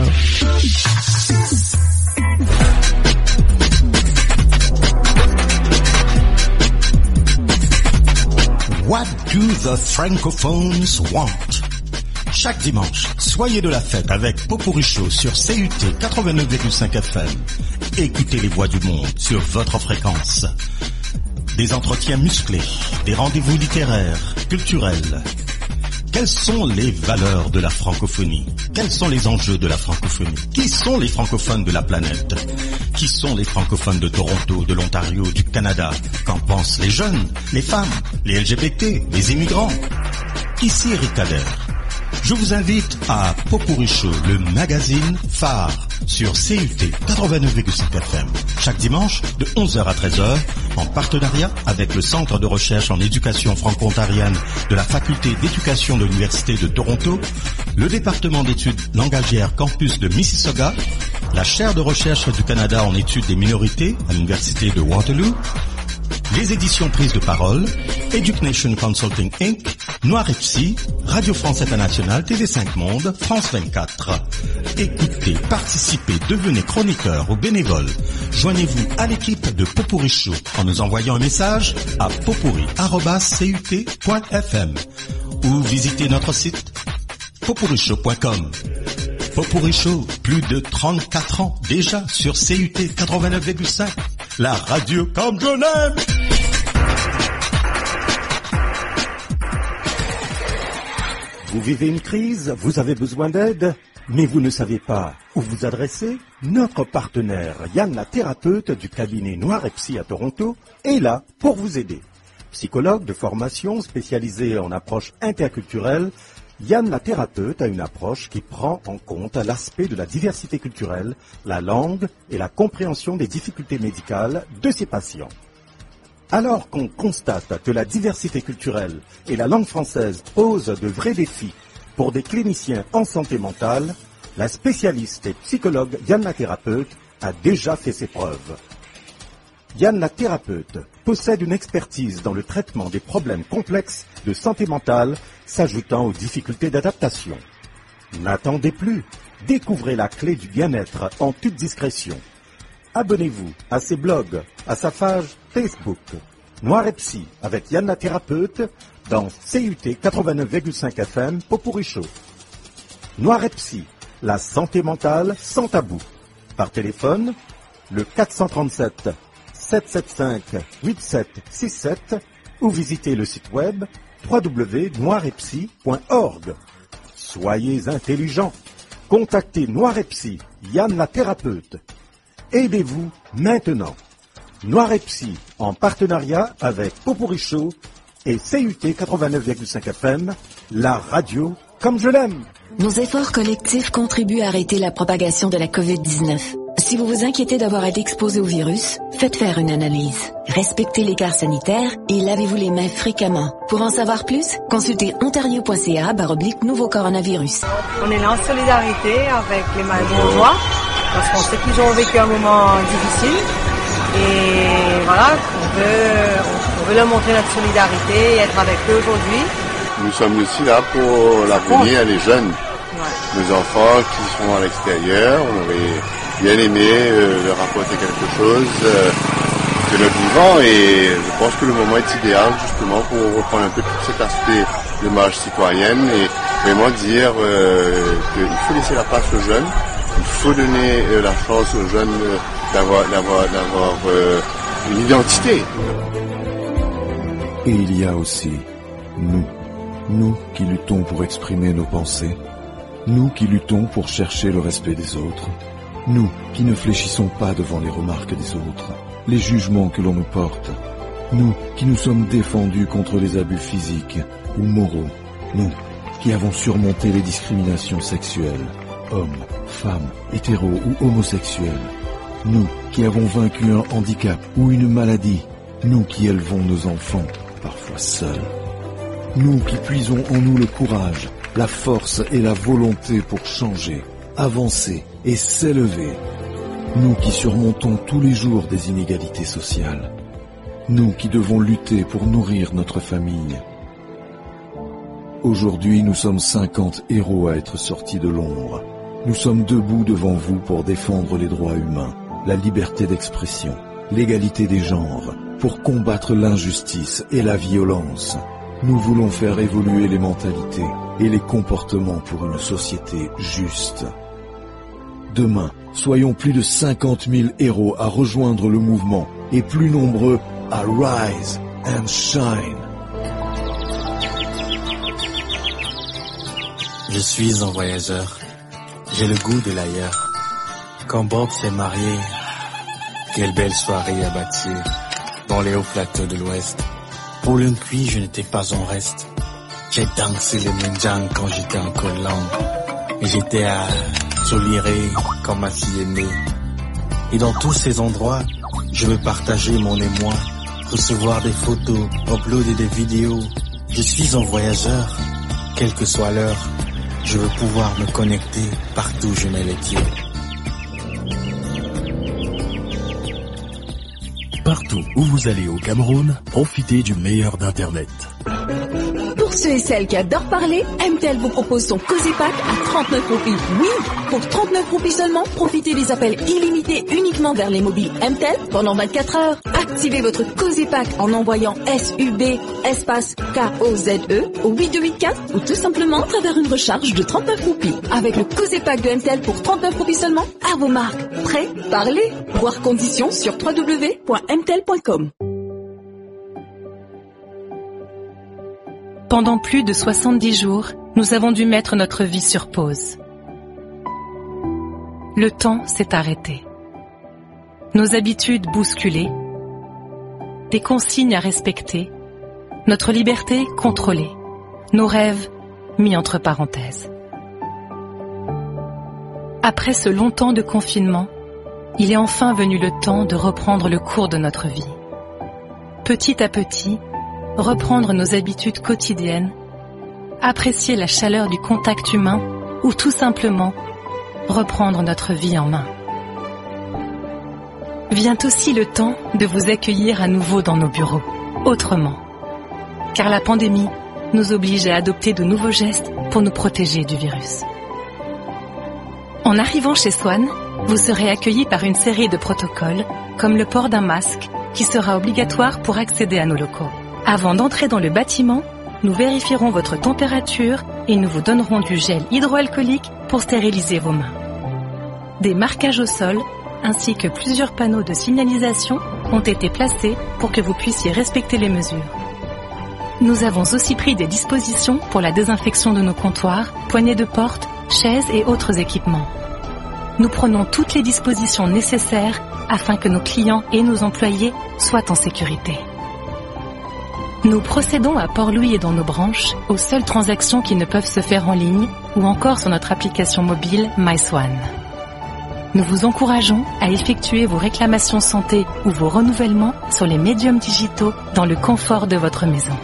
What do the francophones want? Chaque dimanche, soyez de la fête avec Popurrí Show sur CUT 89,5 FM. Écoutez les voix du monde sur votre fréquence. Des entretiens musclés, des rendez-vous littéraires, culturels. Quelles sont les valeurs de la francophonie? Quels sont les enjeux de la francophonie? Qui sont les francophones de la planète? Qui sont les francophones de Toronto, de l'Ontario, du Canada? Qu'en pensent les jeunes, les femmes, les LGBT, les immigrants? Ici Eric Kader. Je vous invite à Popurrí Show, le magazine phare sur CUT 89,5 FM. Chaque dimanche de 11h à 13h, en partenariat avec le Centre de recherche en éducation franco-ontarienne de la Faculté d'éducation de l'Université de Toronto, le département d'études langagières campus de Mississauga, la chaire de recherche du Canada en études des minorités à l'Université de Waterloo, les éditions Prises de Parole, Education Consulting Inc., Noir et Psy, Radio France Internationale, TV5 Monde, France 24. Écoutez, participez, devenez chroniqueur ou bénévole. Joignez-vous à l'équipe de Popurrí Show en nous envoyant un message à popurrí@cut.fm ou visitez notre site popurrishow.com. Popurrí Show, plus de 34 ans déjà sur CUT 89,5, la radio comme je l'aime. Vous vivez une crise, vous avez besoin d'aide, mais vous ne savez pas où vous adresser? Notre partenaire Yann la thérapeute du cabinet Noir et Psy à Toronto est là pour vous aider. Psychologue de formation spécialisé en approche interculturelle, Yann la thérapeute a une approche qui prend en compte l'aspect de la diversité culturelle, la langue et la compréhension des difficultés médicales de ses patients. Alors qu'on constate que la diversité culturelle et la langue française posent de vrais défis pour des cliniciens en santé mentale, la spécialiste et psychologue Yann la thérapeute a déjà fait ses preuves. Yann la thérapeute possède une expertise dans le traitement des problèmes complexes de santé mentale s'ajoutant aux difficultés d'adaptation. N'attendez plus, découvrez la clé du bien-être en toute discrétion. Abonnez-vous à ses blogs, à sa page Facebook, Noir et Psy avec Yann la thérapeute dans CUT 89,5 FM Popurrí Show. Noir et Psy, la santé mentale sans tabou. Par téléphone, le 437 775 8767 ou visitez le site web www.noiretpsy.org. Soyez intelligents. Contactez Noir et Psy, Yann la thérapeute. Aidez-vous maintenant. Noir et Psy, en partenariat avec Popurrí Show et CUT 89,5 FM, la radio comme je l'aime. Nos efforts collectifs contribuent à arrêter la propagation de la COVID-19. Si vous vous inquiétez d'avoir été exposé au virus, faites faire une analyse. Respectez l'écart sanitaire et lavez-vous les mains fréquemment. Pour en savoir plus, consultez ontario.ca/nouveau coronavirus. On est là en solidarité avec les Malbourgeois parce qu'on sait qu'ils ont vécu un moment difficile et voilà, on veut leur montrer notre solidarité et être avec eux aujourd'hui. Nous sommes aussi là pour l'avenir, les jeunes, nos enfants qui sont à l'extérieur. On aurait bien aimé leur apporter quelque chose de notre vivant et je pense que le moment est idéal justement pour reprendre un peu tout cet aspect de marche citoyenne et vraiment dire qu'il faut laisser la place aux jeunes, il faut donner la chance aux jeunes d'avoir une identité. Et il y a aussi nous qui luttons pour exprimer nos pensées, nous qui luttons pour chercher le respect des autres, nous qui ne fléchissons pas devant les remarques des autres, les jugements que l'on nous porte, nous qui nous sommes défendus contre les abus physiques ou moraux, nous qui avons surmonté les discriminations sexuelles, hommes, femmes, hétéros ou homosexuels, nous qui avons vaincu un handicap ou une maladie, nous qui élevons nos enfants, parfois seuls, nous qui puisons en nous le courage, la force et la volonté pour changer, avancer et s'élever. Nous qui surmontons tous les jours des inégalités sociales. Nous qui devons lutter pour nourrir notre famille. Aujourd'hui, nous sommes 50 héros à être sortis de l'ombre. Nous sommes debout devant vous pour défendre les droits humains, la liberté d'expression, l'égalité des genres, pour combattre l'injustice et la violence. Nous voulons faire évoluer les mentalités et les comportements pour une société juste. Demain, soyons plus de 50 000 héros à rejoindre le mouvement et plus nombreux à rise and shine. Je suis un voyageur. J'ai le goût de l'ailleurs. Quand Bob s'est marié, quelle belle soirée à bâtir dans les hauts plateaux de l'Ouest. Pour l'une cuit, je n'étais pas en reste. J'ai dansé le Minjang quand j'étais en Colombe. Et j'étais à Soliré quand ma fille est née. Et dans tous ces endroits, je veux partager mon émoi, recevoir des photos, uploader des vidéos. Je suis un voyageur, quelle que soit l'heure. Je veux pouvoir me connecter partout où je mets les pieds. Partout où vous allez au Cameroun, profitez du meilleur d'Internet. Pour ceux et celles qui adorent parler, MTEL vous propose son Cosy Pack à 39 roupies. Oui, pour 39 roupies seulement, profitez des appels illimités uniquement vers les mobiles MTEL pendant 24 heures. Activez votre Cosy Pack en envoyant SUB espace KOZE au 8284 ou tout simplement à travers une recharge de 39 roupies. Avec le Cosy Pack de MTEL pour 39 roupies seulement, à vos marques. Prêt? Parlez. Voir conditions sur www.mtel.com. Pendant plus de 70 jours, nous avons dû mettre notre vie sur pause. Le temps s'est arrêté. Nos habitudes bousculées, des consignes à respecter, notre liberté contrôlée, nos rêves mis entre parenthèses. Après ce long temps de confinement, il est enfin venu le temps de reprendre le cours de notre vie. Petit à petit, reprendre nos habitudes quotidiennes, apprécier la chaleur du contact humain ou tout simplement reprendre notre vie en main. Vient aussi le temps de vous accueillir à nouveau dans nos bureaux, autrement. Car la pandémie nous oblige à adopter de nouveaux gestes pour nous protéger du virus. En arrivant chez Swan, vous serez accueillis par une série de protocoles, comme le port d'un masque, qui sera obligatoire pour accéder à nos locaux. Avant d'entrer dans le bâtiment, nous vérifierons votre température et nous vous donnerons du gel hydroalcoolique pour stériliser vos mains. Des marquages au sol, ainsi que plusieurs panneaux de signalisation ont été placés pour que vous puissiez respecter les mesures. Nous avons aussi pris des dispositions pour la désinfection de nos comptoirs, poignées de porte, chaises et autres équipements. Nous prenons toutes les dispositions nécessaires afin que nos clients et nos employés soient en sécurité. Nous procédons à Port-Louis et dans nos branches aux seules transactions qui ne peuvent se faire en ligne ou encore sur notre application mobile MySwan. Nous vous encourageons à effectuer vos réclamations santé ou vos renouvellements sur les médiums digitaux dans le confort de votre maison.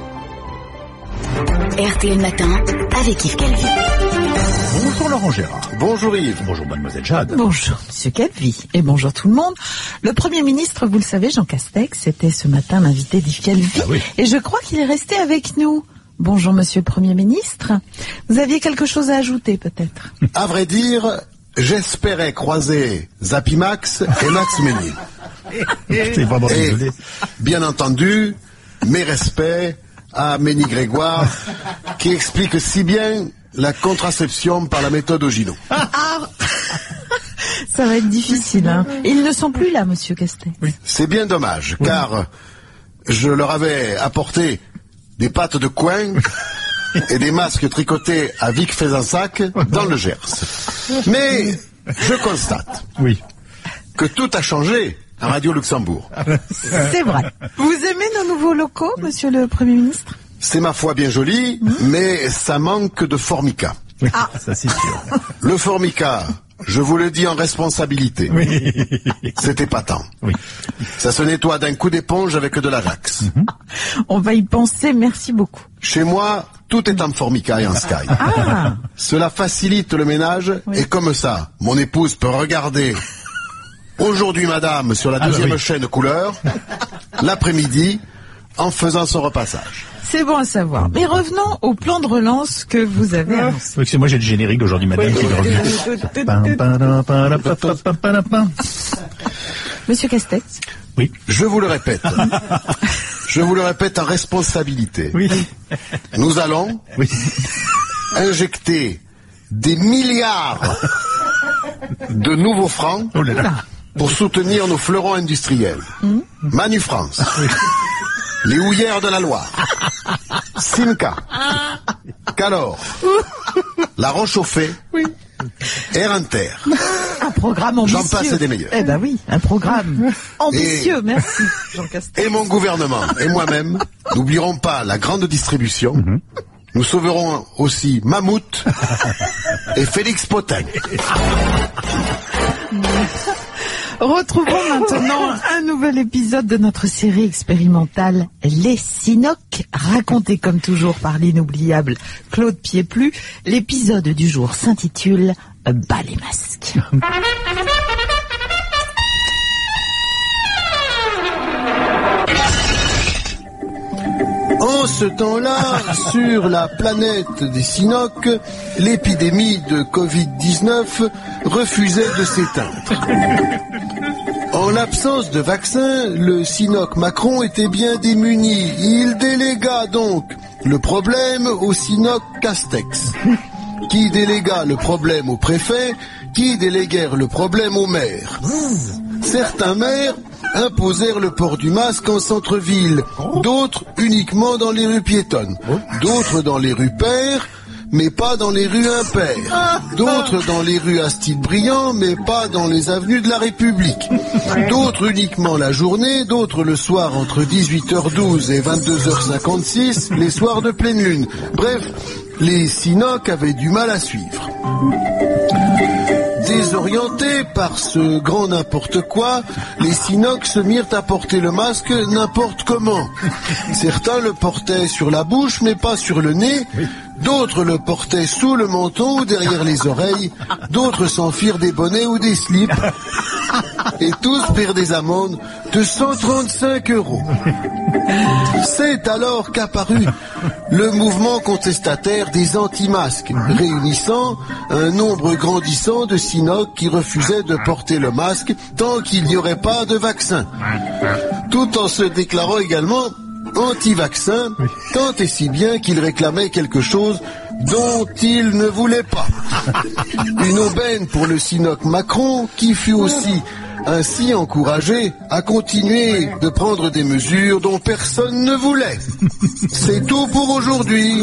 RTL Matin avec Yves Calvi. Bonjour Laurent Gérard. Bonjour Yves. Bonjour Mademoiselle Jade. Bonjour Monsieur Calvi. Et bonjour tout le monde. Le Premier ministre, vous le savez, Jean Castex, était ce matin l'invité d'Yves Calvi. Ah oui. Et je crois qu'il est resté avec nous. Bonjour Monsieur le Premier ministre. Vous aviez quelque chose à ajouter peut-être? À vrai dire, j'espérais croiser Zapimax et Max Meunier. C'est vraiment désolé. Bien entendu, mes respects à Ménie Grégoire, qui explique si bien la contraception par la méthode Ogino. Ça va être difficile, hein. Ils ne sont plus là, Monsieur Castex. Oui. C'est bien dommage, car je leur avais apporté des pâtes de coin et des masques tricotés à Vic Fezensac dans le Gers. Mais je constate que tout a changé à Radio Luxembourg. C'est vrai. Vous aimez nos nouveaux locaux, Monsieur le Premier ministre? C'est ma foi bien joli, mais ça manque de formica. Oui, ça c'est sûr. Le formica, je vous le dis en responsabilité, c'était pas tant. Oui. Ça se nettoie d'un coup d'éponge avec de l'Ajax. On va y penser, merci beaucoup. Chez moi, tout est en formica et en sky. Cela facilite le ménage, et comme ça, mon épouse peut regarder Aujourd'hui Madame sur la deuxième chaîne couleur, l'après-midi, en faisant son repassage. C'est bon à savoir. Mais revenons au plan de relance que vous avez annoncé. Oui, c'est moi, j'ai le générique d'Aujourd'hui Madame qui revient. Monsieur Castex. Oui. Je vous le répète. Je vous le répète en responsabilité. Oui. Nous allons injecter des milliards de nouveaux francs pour soutenir nos fleurons industriels. Manu France. Les houillères de la Loire, Simca, Calor, La Roche-au-Fée, Air Inter. Un programme ambitieux. J'en passe et des meilleurs. Eh ben oui, un programme ambitieux, merci Jean Castex. Et mon gouvernement et moi-même n'oublierons pas la grande distribution Nous sauverons aussi Mammouth et Félix Potin. Retrouvons maintenant un nouvel épisode de notre série expérimentale Les Sinocs, raconté comme toujours par l'inoubliable Claude Pieplu. L'épisode du jour s'intitule Bas les masques. En ce temps-là, sur la planète des Sinocs, l'épidémie de Covid-19 refusait de s'éteindre. En l'absence de vaccin, le Sinoc Macron était bien démuni. Il délégua donc le problème au Sinoc Castex, qui délégua le problème au préfet, qui déléguèrent le problème au maire. Certains maires imposèrent le port du masque en centre-ville, d'autres uniquement dans les rues piétonnes, d'autres dans les rues paires, mais pas dans les rues impaires, d'autres dans les rues Astide-Briand, mais pas dans les avenues de la République, d'autres uniquement la journée, d'autres le soir entre 18h12 et 22h56, les soirs de pleine lune. Bref, les Sinocs avaient du mal à suivre. Désorientés par ce grand n'importe quoi, les Sinocs se mirent à porter le masque n'importe comment. Certains le portaient sur la bouche, mais pas sur le nez. D'autres le portaient sous le menton ou derrière les oreilles. D'autres s'en firent des bonnets ou des slips. Et tous prirent des amendes de 135 €. C'est alors qu'apparut le mouvement contestataire des anti-masques, réunissant un nombre grandissant de Sinocs qui refusaient de porter le masque tant qu'il n'y aurait pas de vaccin, tout en se déclarant également anti-vaccin, tant et si bien qu'ils réclamaient quelque chose dont ils ne voulaient pas. Une aubaine pour le Sinoc Macron, qui fut aussi ainsi encouragé à continuer de prendre des mesures dont personne ne voulait. C'est tout pour aujourd'hui.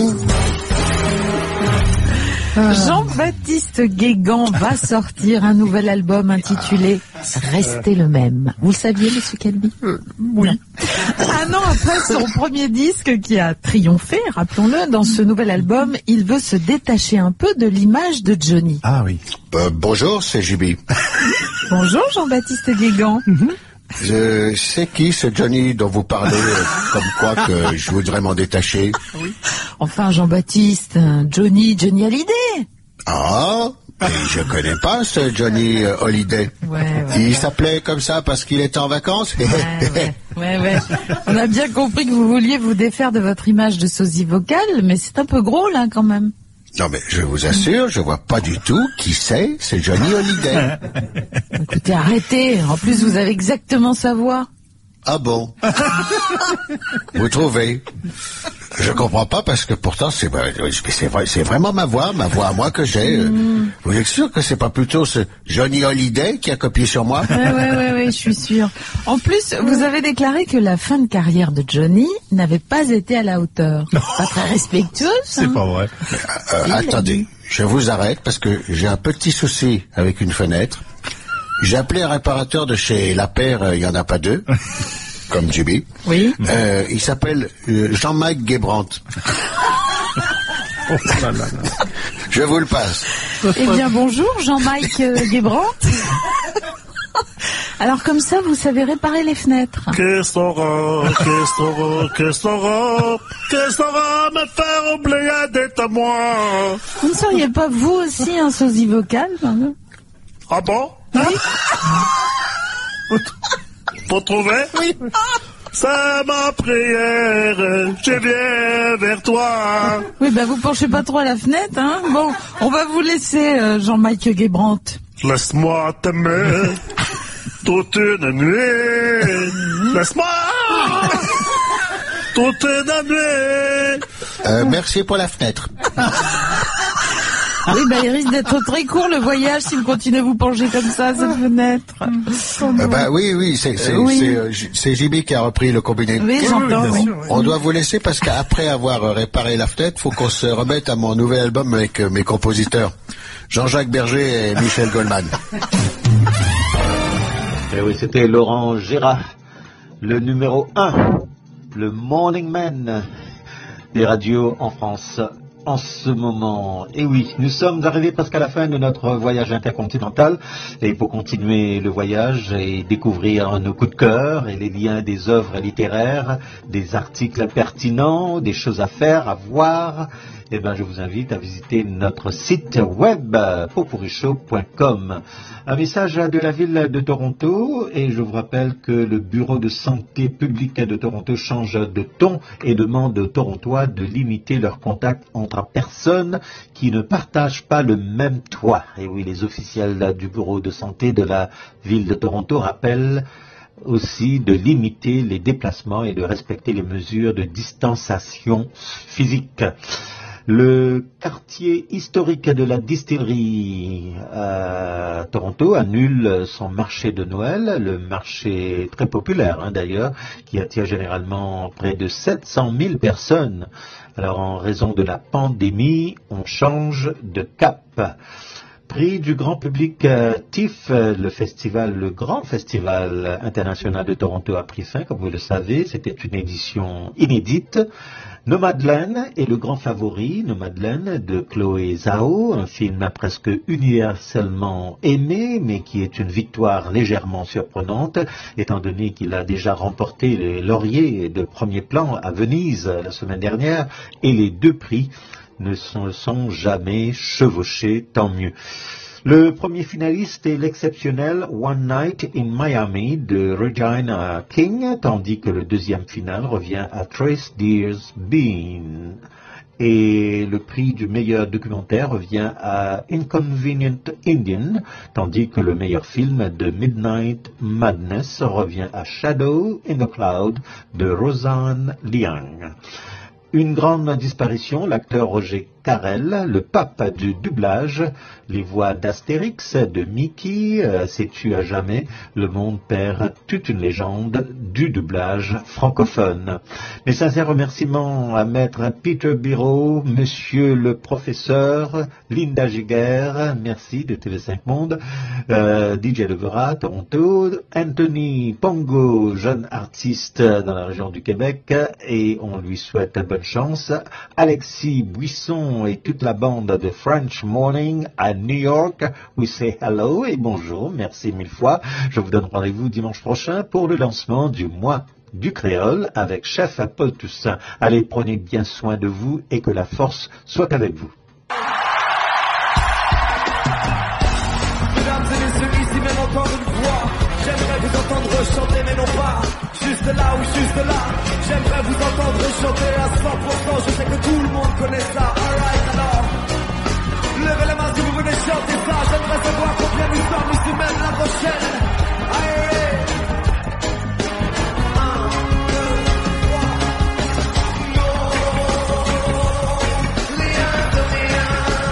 Jean-Baptiste Guégan va sortir un nouvel album intitulé Restez le même. Vous le saviez, monsieur Calvi? Oui. Un an après son premier disque qui a triomphé, rappelons-le, dans ce nouvel album, il veut se détacher un peu de l'image de Johnny. Ah oui. Bonjour, c'est JB. Bonjour Jean-Baptiste Guégan. Je sais qui ce Johnny dont vous parlez, comme quoi que je voudrais m'en détacher. Oui. Enfin Jean-Baptiste, Johnny Hallyday. Ah, mais je connais pas ce Johnny Hallyday. Ouais. Il s'appelait comme ça parce qu'il était en vacances. Ouais. On a bien compris que vous vouliez vous défaire de votre image de sosie vocale, mais c'est un peu gros là quand même. Non mais je vous assure, je vois pas du tout qui c'est Johnny Hallyday. Écoutez, arrêtez. En plus, vous avez exactement sa voix. Ah bon? Vous trouvez? Je comprends pas parce que pourtant c'est vraiment ma voix à moi que j'ai. Vous êtes sûr que c'est pas plutôt ce Johnny Hallyday qui a copié sur moi? Ouais, je suis sûr. En plus, vous avez déclaré que la fin de carrière de Johnny n'avait pas été à la hauteur. Pas très respectueuse. C'est pas vrai. Attendez, je vous arrête parce que j'ai un petit souci avec une fenêtre. J'ai appelé un réparateur de chez La Paire, il y en a pas deux. Comme JB. Oui. Il s'appelle Jean-Mike Guébrandt. Je vous le passe. Eh bien bonjour Jean-Mike Guébrandt. Alors comme ça, vous savez réparer les fenêtres. Qu'est-ce qu'on aura me faire oublier d'être moi? Vous ne seriez pas vous aussi un sosie vocal? Ah bon? Oui. Vous trouvez? Oui. C'est ma prière, je viens vers toi. Oui, vous penchez pas trop à la fenêtre, hein. Bon, on va vous laisser, Jean-Mike Guébrandt. Laisse-moi t'aimer toute une nuit. Laisse-moi toute une nuit. Merci pour la fenêtre. Oui, il risque d'être très court le voyage si vous continuez à vous pencher comme ça, cette fenêtre. Oui, c'est JB qui a repris le combiné. Oui, j'entends. Oui. On doit vous laisser parce qu'après avoir réparé la fenêtre, faut qu'on se remette à mon nouvel album avec mes compositeurs, Jean-Jacques Berger et Michel Goldman. Et oui, c'était Laurent Gérard, le numéro 1, le Morning Man. des radios en France en ce moment. Et oui, nous sommes arrivés presque à la fin de notre voyage intercontinental. Et pour continuer le voyage et découvrir nos coups de cœur et les liens des œuvres littéraires, des articles pertinents, des choses à faire, à voir, eh ben, je vous invite à visiter notre site web popurrichaud.com. Un message de la ville de Toronto, et je vous rappelle que le bureau de santé publique de Toronto change de ton et demande aux Torontois de limiter leurs contacts entre personnes qui ne partagent pas le même toit. Et oui, les officiels du bureau de santé de la ville de Toronto rappellent aussi de limiter les déplacements et de respecter les mesures de distanciation physique. Le quartier historique de la distillerie à Toronto annule son marché de Noël, le marché très populaire d'ailleurs, qui attire généralement près de 700 000 personnes. Alors en raison de la pandémie, on change de cap. Prix du grand public TIFF, le grand festival international de Toronto a pris fin, comme vous le savez, c'était une édition inédite. Nomadland est le grand favori, Nomadland de Chloé Zhao, un film presque universellement aimé, mais qui est une victoire légèrement surprenante, étant donné qu'il a déjà remporté les lauriers de premier plan à Venise la semaine dernière, et les deux prix ne sont jamais chevauchés, tant mieux. Le premier finaliste est l'exceptionnel One Night in Miami de Regina King, tandis que le deuxième final revient à Trace Dears Bean. Et le prix du meilleur documentaire revient à Inconvenient Indian, tandis que le meilleur film de Midnight Madness revient à Shadow in the Cloud de Roseanne Liang. Une grande disparition, l'acteur Roger Carrel, le pape du doublage, les voix d'Astérix, de Mickey, s'est tué à jamais. Le monde perd toute une légende du doublage francophone. Mes sincères remerciements à Maître Peter Biro, Monsieur le Professeur, Linda Giguère, merci de TV5 Monde, DJ Levera, Toronto, Anthony Pongo, jeune artiste dans la région du Québec, et on lui souhaite bonne chance. Alexis Buisson et toute la bande de French Morning à New York, we say hello et bonjour, merci mille fois. Je vous donne rendez-vous dimanche prochain pour le lancement du mois du créole avec Chef Paul Toussaint. Allez, prenez bien soin de vous et que la force soit avec vous. Mesdames et messieurs, ici même encore une fois, j'aimerais vous entendre chanter mais non pas juste là ou juste là. J'aimerais vous entendre chanter à 100%, je sais que tout le monde connaît ça. Alright, alors, levez la main si vous venez chanter ça. J'aimerais savoir combien nous sommes ici même la prochaine. Allez, 1, 2, 3. No, rien de rien.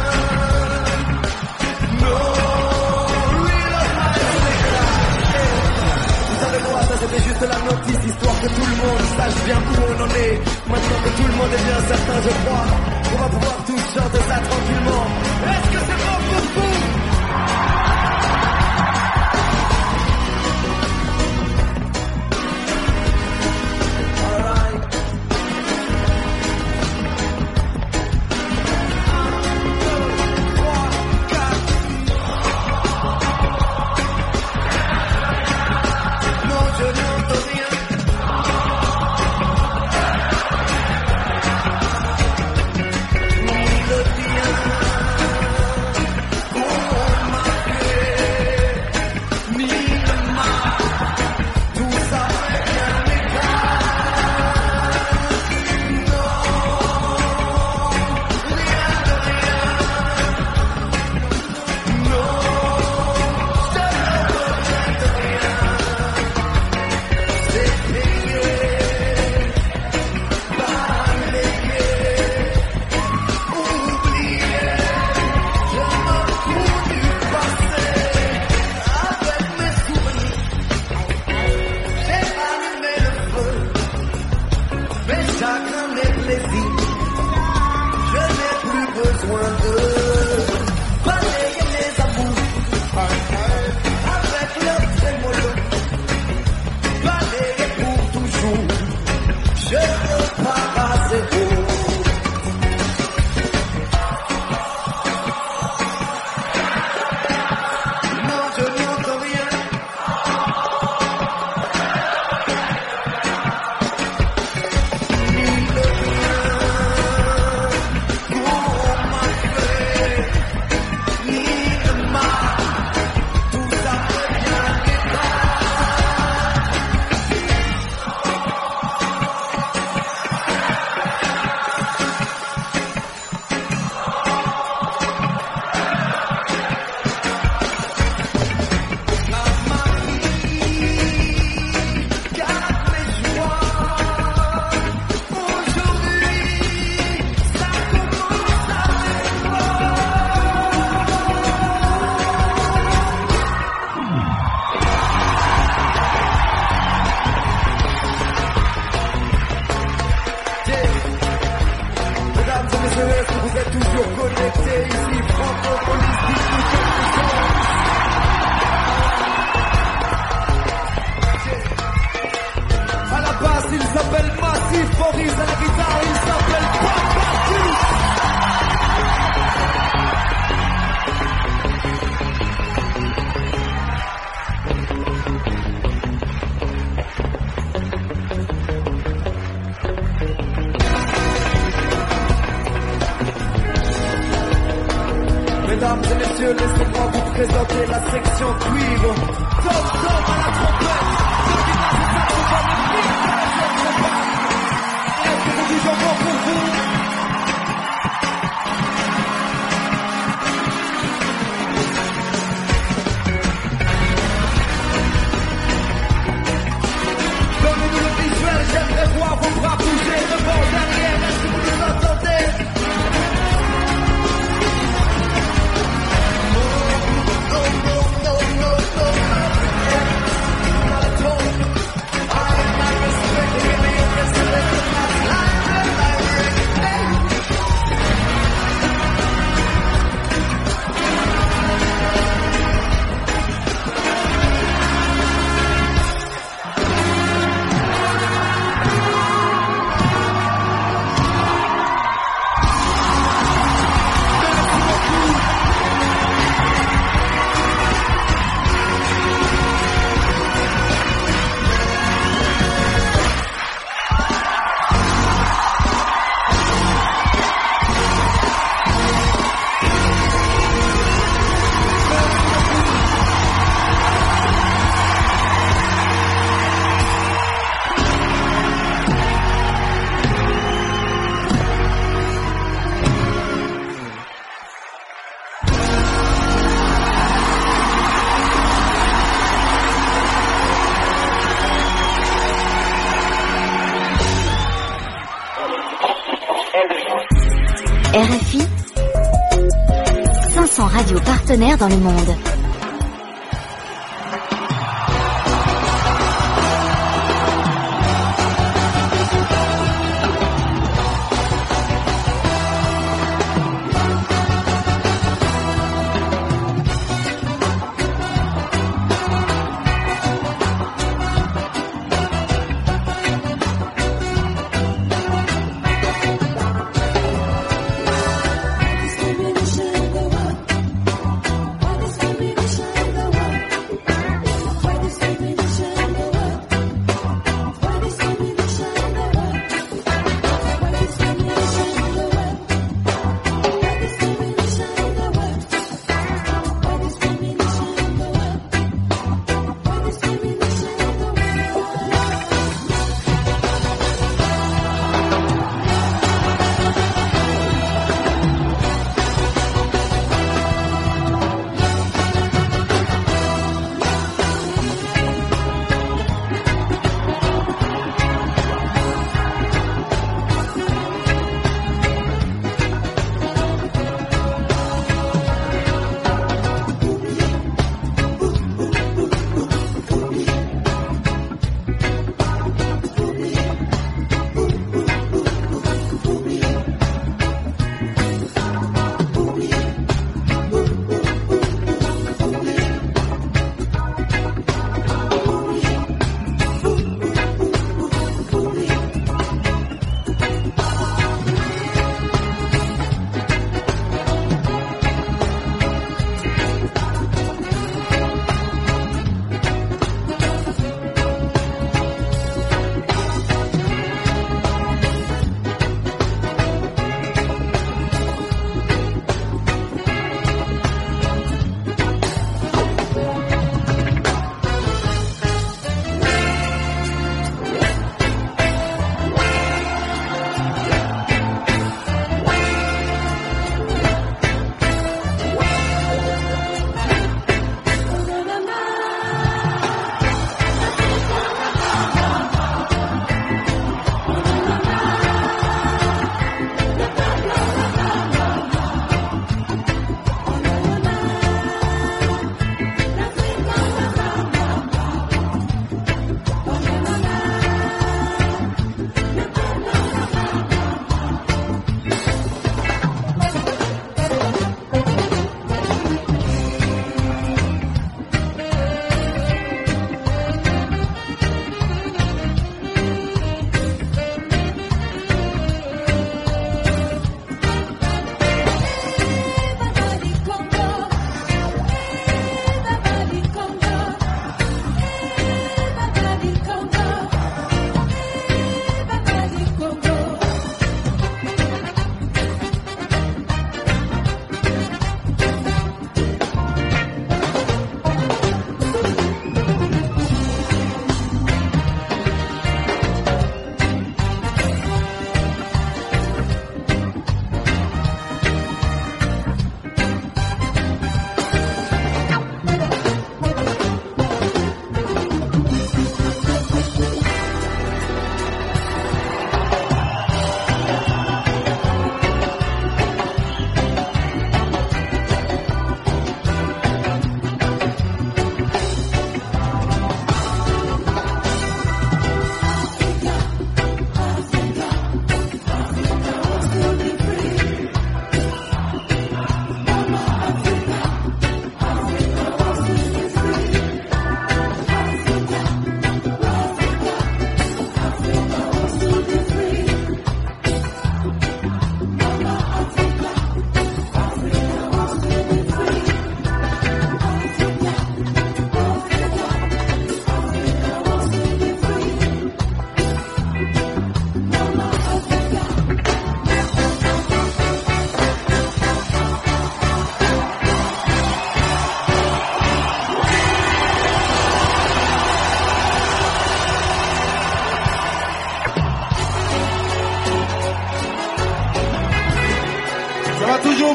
No, real of my life. Vous savez quoi, ça c'était juste la notice, histoire que tout le monde sache bien où on en est. Maintenant que tout le monde est bien certain, je crois, on va pouvoir tous chanter ça tranquillement. Est-ce que c'est bon pour vous? représenter la section cuivre. Tom Tom à la trompette. Est-ce que c'est toujours bon pour vous? Donnez-nous le visuel, j'aimerais voir vos bras bouger devant, derrière, est-ce que vous nous entendez? RFI, 500 radios partenaires dans le monde. What is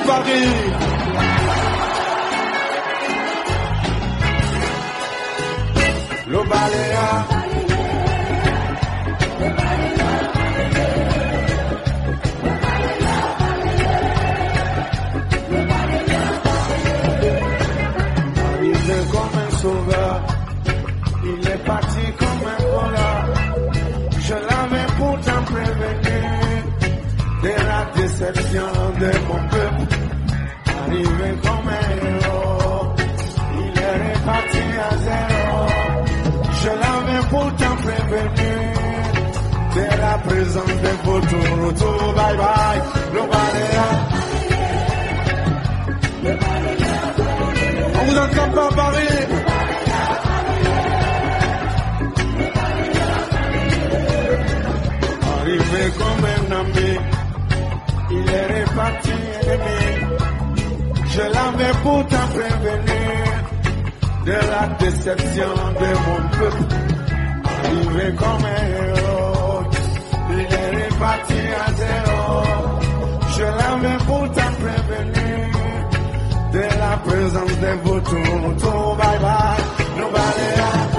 Paris. Le Baléa. Arrivé comme un sauveur, il est parti comme un voleur. Je l'avais pourtant prévenu de la déception de mon peuple. Arrivé comme un héros, il est reparti à zéro. Je l'avais pourtant prévenu de la présence de votre retour. Bye bye, le Baléa. On vous entend pas Paris. Arrivé comme un ami, il est reparti ennemi. Je l'avais pourtant prévenu de la déception de mon peuple. Arrivé comme un héros, il est reparti à zéro. Je l'avais pourtant prévenu de la présence de votre retour. Bye bye, le Baléa.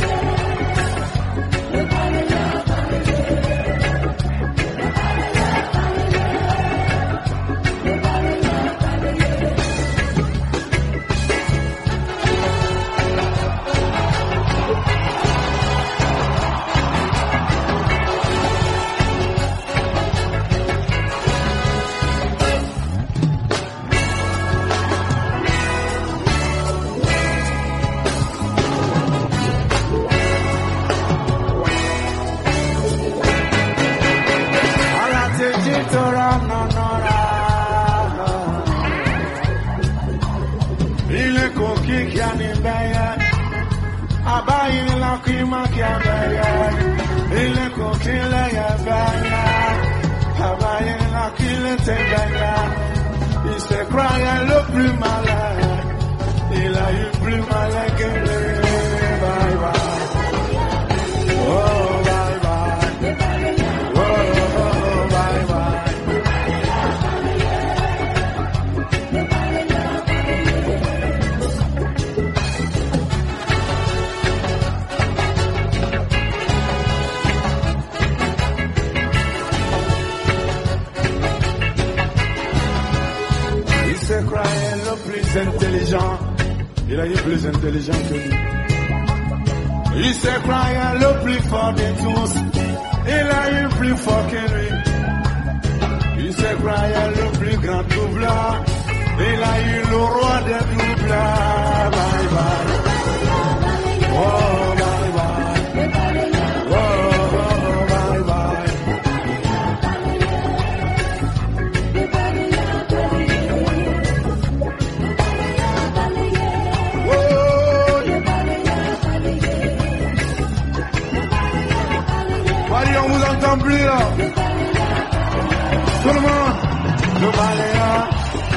Il se croyait le plus malin, il a eu plus malin que lui. Bye bye, oh bye bye, oh bye bye. Il se croyait le plus intelligent, il a eu plus intelligent que lui. Il se croyait le plus fort de tous, il a eu plus fort que lui. Il se croyait le plus grand doubleur, il a eu le roi des doubleurs. Bye bye, oh bye bye, oh bye bye. Allez, on vous entend plus là. Tout le monde, le Baléa.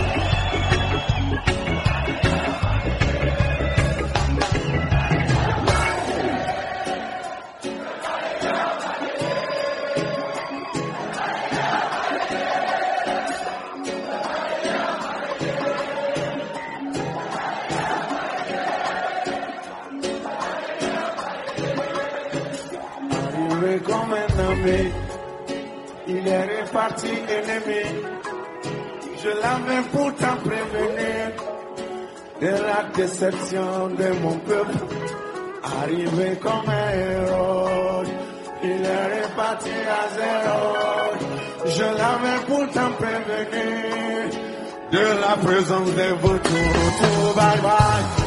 Arrivé comme un ami, il est reparti ennemi. Je l'avais pourtant prévenu de la déception de mon peuple. Arrivé comme un héros, il est reparti à zéro. Je l'avais pourtant prévenu de la présence de votre retour. Bye bye.